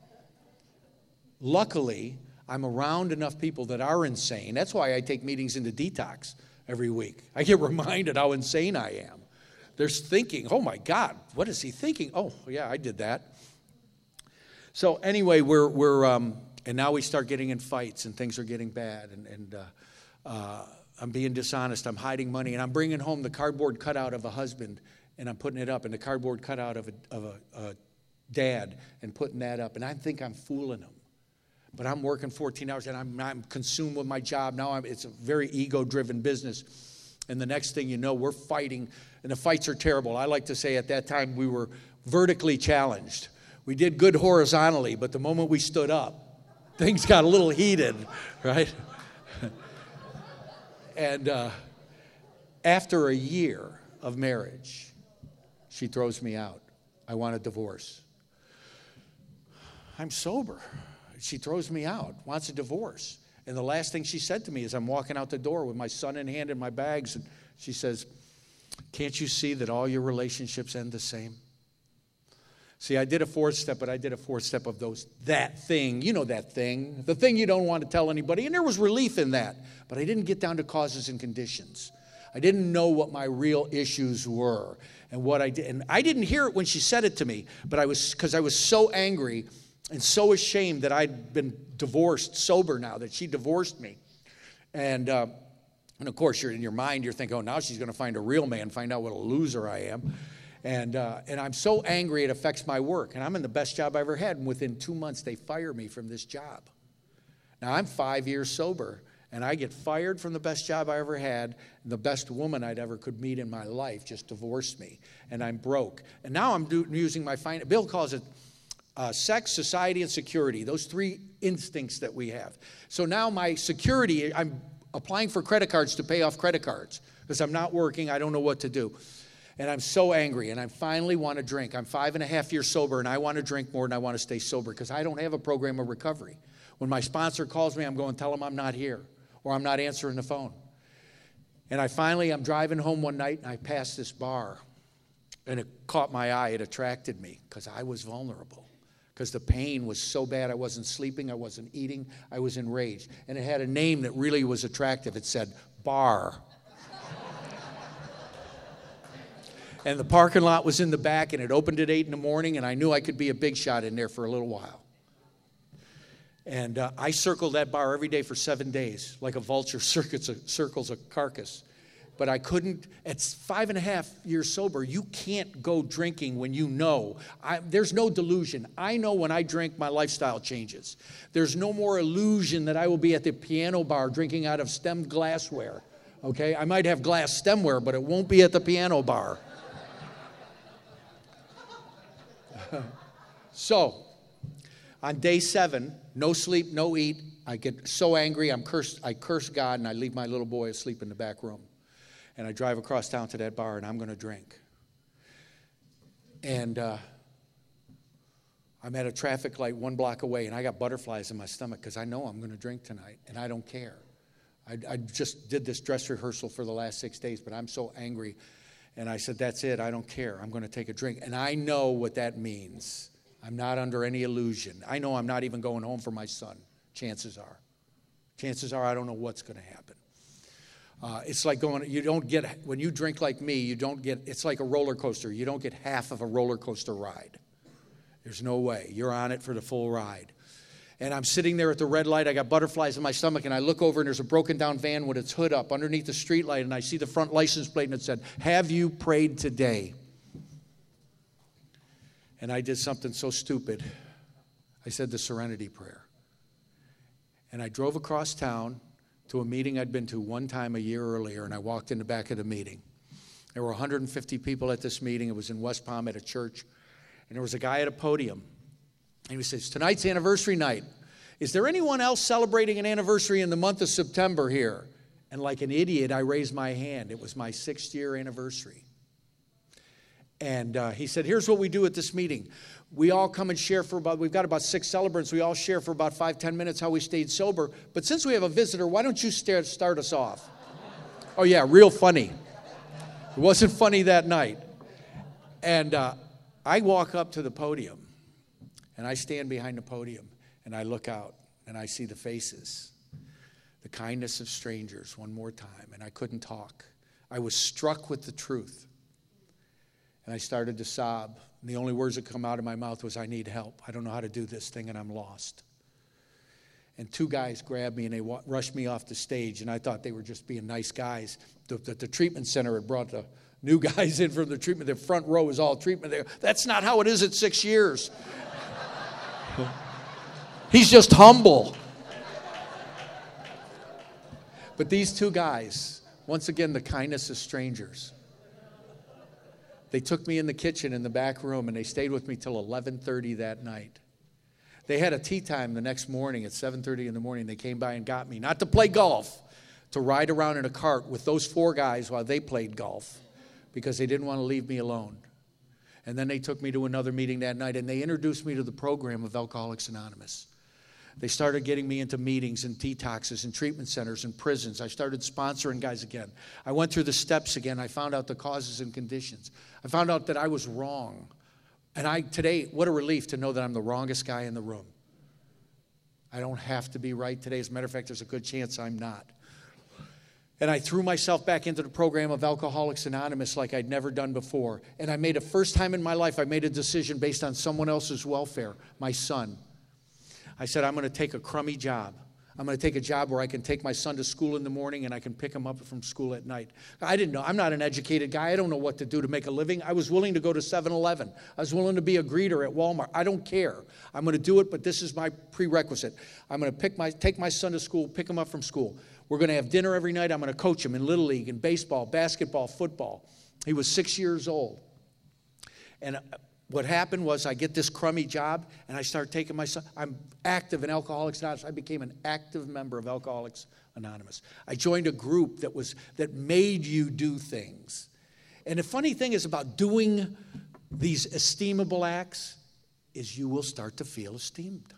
Luckily, I'm around enough people that are insane. That's why I take meetings into detox every week. I get reminded how insane I am. There's thinking, oh my God, what is he thinking? Oh, yeah, I did that. So anyway, and now we start getting in fights, and things are getting bad, and I'm being dishonest. I'm hiding money, and I'm bringing home the cardboard cutout of a husband, and I'm putting it up, and the cardboard cutout of a dad, and putting that up, and I think I'm fooling them. But I'm working 14 hours, and I'm consumed with my job. Now it's a very ego-driven business, and the next thing you know, we're fighting, and the fights are terrible. I like to say at that time we were vertically challenged. We did good horizontally, but the moment we stood up, things got a little heated, right? And after a year of marriage, she throws me out. I want a divorce. I'm sober. She throws me out, wants a divorce. And the last thing she said to me is I'm walking out the door with my son in hand and my bags, and she says, can't you see that all your relationships end the same? See, I did a fourth step, but I did a fourth step of that thing. You know that thing. The thing you don't want to tell anybody. And there was relief in that. But I didn't get down to causes and conditions. I didn't know what my real issues were and what I did. And I didn't hear it when she said it to me, but because I was so angry and so ashamed that I'd been divorced, sober now, that she divorced me. And of course, you're in your mind, you're thinking, oh, now she's going to find a real man, find out what a loser I am. And I'm so angry it affects my work. And I'm in the best job I ever had. And within 2 months, they fire me from this job. Now, I'm 5 years sober. And I get fired from the best job I ever had. And the best woman I'd ever could meet in my life just divorced me. And I'm broke. And now I'm using my Bill calls it sex, society, and security. Those three instincts that we have. So now my security, I'm applying for credit cards to pay off credit cards. Because I'm not working. I don't know what to do. And I'm so angry, and I finally want to drink. I'm 5.5 years sober, and I want to drink more, and I want to stay sober because I don't have a program of recovery. When my sponsor calls me, I'm going, tell him I'm not here, or I'm not answering the phone. And I'm driving home one night, and I passed this bar, and it caught my eye. It attracted me because I was vulnerable, because the pain was so bad. I wasn't sleeping. I wasn't eating. I was enraged. And it had a name that really was attractive. It said, Bar. And the parking lot was in the back, and it opened at 8 in the morning, and I knew I could be a big shot in there for a little while. And I circled that bar every day for 7 days, like a vulture circles a carcass. But I couldn't, at 5.5 years sober, you can't go drinking when you know. There's no delusion. I know when I drink, my lifestyle changes. There's no more illusion that I will be at the piano bar drinking out of stemmed glassware. Okay? I might have glass stemware, but it won't be at the piano bar. So, on day 7, no sleep, no eat. I get so angry, I curse God, and I leave my little boy asleep in the back room. And I drive across town to that bar, and I'm going to drink. And I'm at a traffic light 1 block away, and I got butterflies in my stomach because I know I'm going to drink tonight, and I don't care. I just did this dress rehearsal for the last 6 days, but I'm so angry. And I said, that's it. I don't care. I'm going to take a drink. And I know what that means. I'm not under any illusion. I know I'm not even going home for my son, chances are. Chances are I don't know what's going to happen. It's like when you drink like me, it's like a roller coaster. You don't get half of a roller coaster ride. There's no way. You're on it for the full ride. And I'm sitting there at the red light. I got butterflies in my stomach, and I look over, and there's a broken down van with its hood up underneath the street light, and I see the front license plate, and it said, "Have you prayed today?" And I did something so stupid. I said the Serenity Prayer. And I drove across town to a meeting I'd been to one time a year earlier, and I walked in the back of the meeting. There were 150 people at this meeting. It was in West Palm at a church. And there was a guy at a podium. And he says, "Tonight's anniversary night. Is there anyone else celebrating an anniversary in the month of September here?" And like an idiot, I raised my hand. It was my 6th-year anniversary. And he said, "Here's what we do at this meeting. We all come and share we've got about 6 celebrants. We all share for about 5-10 minutes how we stayed sober. But since we have a visitor, why don't you start us off?" Oh, yeah, real funny. It wasn't funny that night. And I walk up to the podium, and I stand behind the podium, and I look out, and I see the faces, the kindness of strangers one more time, and I couldn't talk. I was struck with the truth. And I started to sob. And the only words that come out of my mouth was, "I need help. I don't know how to do this thing, and I'm lost." And 2 guys grabbed me, and they rushed me off the stage. And I thought they were just being nice guys. The treatment center had brought the new guys in from the treatment. The front row was all treatment there. That's not how it is at 6 years. He's just humble. But these 2 guys, once again, the kindness of strangers. They took me in the kitchen in the back room, and they stayed with me till 11:30 that night. They had a tea time the next morning at 7:30 in the morning. They came by and got me, not to play golf, to ride around in a cart with those 4 guys while they played golf, because they didn't want to leave me alone. And then they took me to another meeting that night, and they introduced me to the program of Alcoholics Anonymous. They started getting me into meetings and detoxes and treatment centers and prisons. I started sponsoring guys again. I went through the steps again. I found out the causes and conditions. I found out that I was wrong. And today, what a relief to know that I'm the wrongest guy in the room. I don't have to be right today. As a matter of fact, there's a good chance I'm not. And I threw myself back into the program of Alcoholics Anonymous like I'd never done before. And first time in my life, I made a decision based on someone else's welfare, my son. I said, I'm going to take a crummy job. I'm going to take a job where I can take my son to school in the morning and I can pick him up from school at night. I didn't know. I'm not an educated guy. I don't know what to do to make a living. I was willing to go to 7-Eleven. I was willing to be a greeter at Walmart. I don't care. I'm going to do it, but this is my prerequisite. I'm going to take my son to school, pick him up from school. We're going to have dinner every night. I'm going to coach him in Little League, in baseball, basketball, football. He was 6 years old. And what happened was I get this crummy job, and I start taking my son. I'm active in Alcoholics Anonymous. I became an active member of Alcoholics Anonymous. I joined a group that made you do things. And the funny thing is about doing these esteemable acts is you will start to feel esteemed.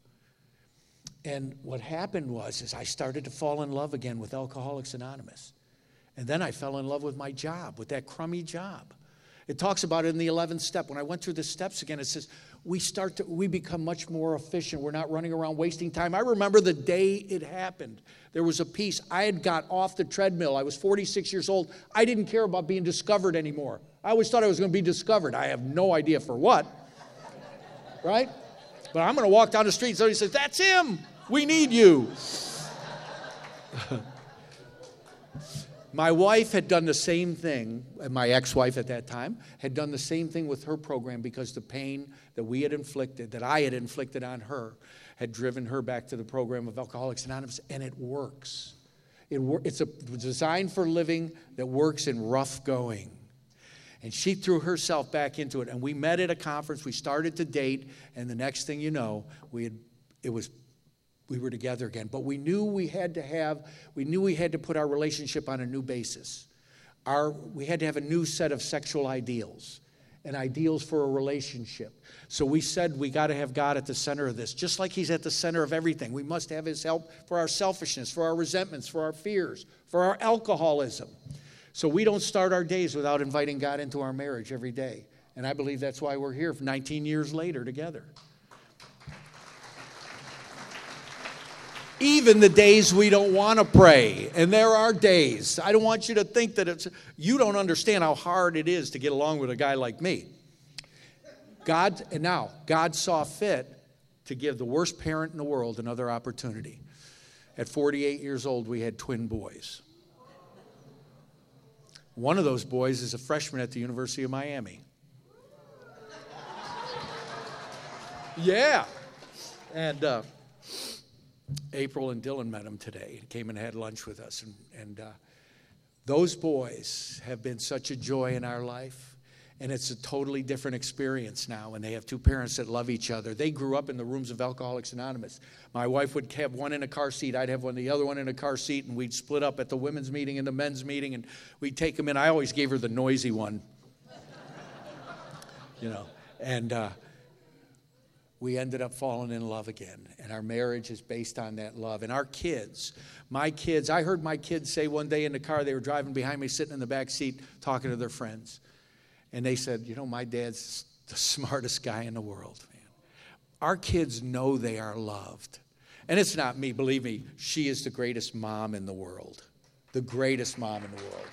And what happened was I started to fall in love again with Alcoholics Anonymous. And then I fell in love with my job, with that crummy job. It talks about it in the 11th step. When I went through the steps again, it says we become much more efficient. We're not running around wasting time. I remember the day it happened. There was a piece. I had got off the treadmill. I was 46 years old. I didn't care about being discovered anymore. I always thought I was going to be discovered. I have no idea for what. Right? But I'm going to walk down the street and somebody says, "That's him. We need you." My wife had done the same thing, and my ex-wife at that time, had done the same thing with her program because the pain that I had inflicted on her, had driven her back to the program of Alcoholics Anonymous, and it works. It's a design for living that works in rough going. And she threw herself back into it, and we met at a conference. We started to date, and the next thing you know, we were together again. But we knew we had to put our relationship on a new basis. We had to have a new set of sexual ideals and ideals for a relationship. So we said we got to have God at the center of this. Just like he's at the center of everything, we must have his help for our selfishness, for our resentments, for our fears, for our alcoholism. So we don't start our days without inviting God into our marriage every day. And I believe that's why we're here 19 years later together. Even the days we don't want to pray. And there are days. I don't want you to think that you don't understand how hard it is to get along with a guy like me. God saw fit to give the worst parent in the world another opportunity. At 48 years old, we had twin boys. One of those boys is a freshman at the University of Miami. Yeah. And April and Dylan met him today. He came and had lunch with us. And those boys have been such a joy in our life. And it's a totally different experience now. And they have two parents that love each other. They grew up in the rooms of Alcoholics Anonymous. My wife would have one in a car seat. I'd have the other one in a car seat. And we'd split up at the women's meeting and the men's meeting. And we'd take them in. I always gave her the noisy one. And we ended up falling in love again. And our marriage is based on that love. And our kids, I heard my kids say one day in the car, they were driving behind me, sitting in the back seat, talking to their friends. And they said, my dad's the smartest guy in the world, man. Our kids know they are loved. And it's not me, believe me, she is the greatest mom in the world. The greatest mom in the world.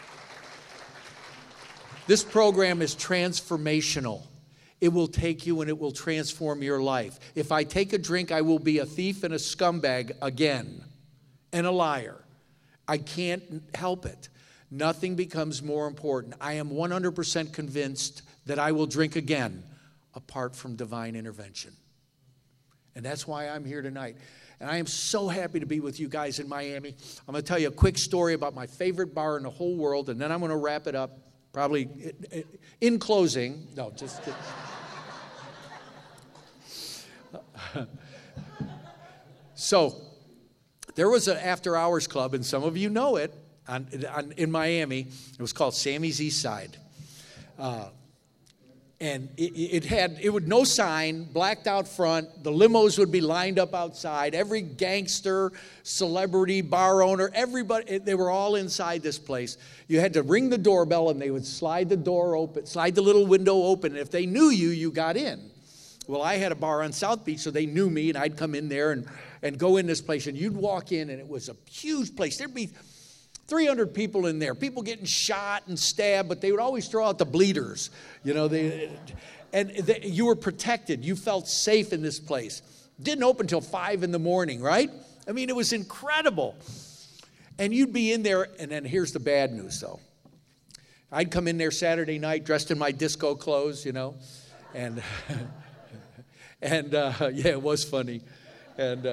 This program is transformational. It will take you and it will transform your life. If I take a drink, I will be a thief and a scumbag again, and a liar. I can't help it. Nothing becomes more important. I am 100% convinced that I will drink again apart from divine intervention. And that's why I'm here tonight. And I am so happy to be with you guys in Miami. I'm going to tell you a quick story about my favorite bar in the whole world, and then I'm going to wrap it up, probably in closing. No, just... So, there was an after-hours club, and some of you know it, in Miami. It was called Sammy's East Side. And it would no sign, blacked out front. The limos would be lined up outside. Every gangster, celebrity, bar owner, everybody, they were all inside this place. You had to ring the doorbell, and they would slide the door open, slide the little window open. And if they knew you, you got in. Well, I had a bar on South Beach, so they knew me, and I'd come in there and go in this place. And you'd walk in, and it was a huge place. There'd be 300 people in there, people getting shot and stabbed, but they would always throw out the bleeders. You were protected. You felt safe in this place. Didn't open until 5 in the morning, right? I mean, it was incredible. And you'd be in there, and then here's the bad news, though. I'd come in there Saturday night dressed in my disco clothes, and it was funny. And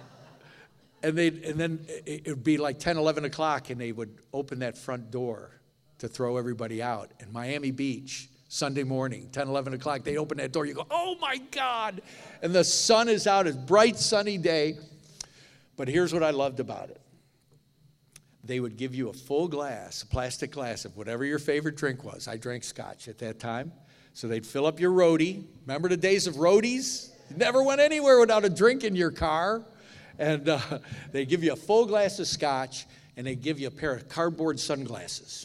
then it would be like 10, 11 o'clock, and they would open that front door to throw everybody out. In Miami Beach, Sunday morning, 10, 11 o'clock, they open that door. You go, oh, my God. And the sun is out. It's a bright, sunny day. But here's what I loved about it. They would give you a full glass, a plastic glass of whatever your favorite drink was. I drank scotch at that time. So they'd fill up your roadie. Remember the days of roadies? You never went anywhere without a drink in your car. And they give you a full glass of scotch, and they give you a pair of cardboard sunglasses.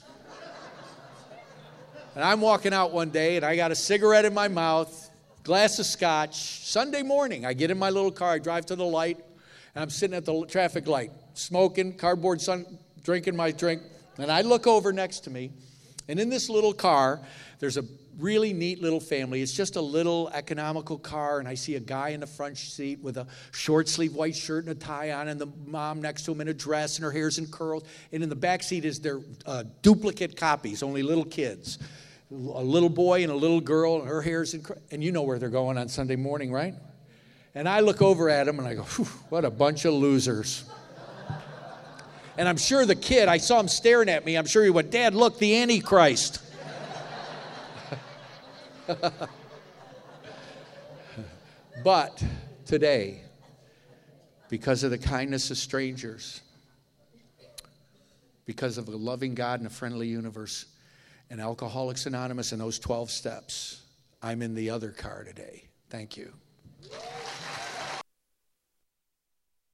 And I'm walking out one day, and I got a cigarette in my mouth, glass of scotch. Sunday morning, I get in my little car, I drive to the light, and I'm sitting at the traffic light, smoking, drinking my drink. And I look over next to me, and in this little car, there's a really neat little family. It's just a little economical car, and I see a guy in the front seat with a short sleeve white shirt and a tie on, and the mom next to him in a dress, and her hair's in curls. And in the back seat is their duplicate copies, only little kids. A little boy and a little girl, and her hair's in curls. And you know where they're going on Sunday morning, right? And I look over at them, and I go, what a bunch of losers. And I'm sure the kid, I saw him staring at me, I'm sure he went, Dad, look, the Antichrist. But today, because of the kindness of strangers, because of a loving God and a friendly universe, and Alcoholics Anonymous and those 12 steps, I'm in the other car today. Thank you.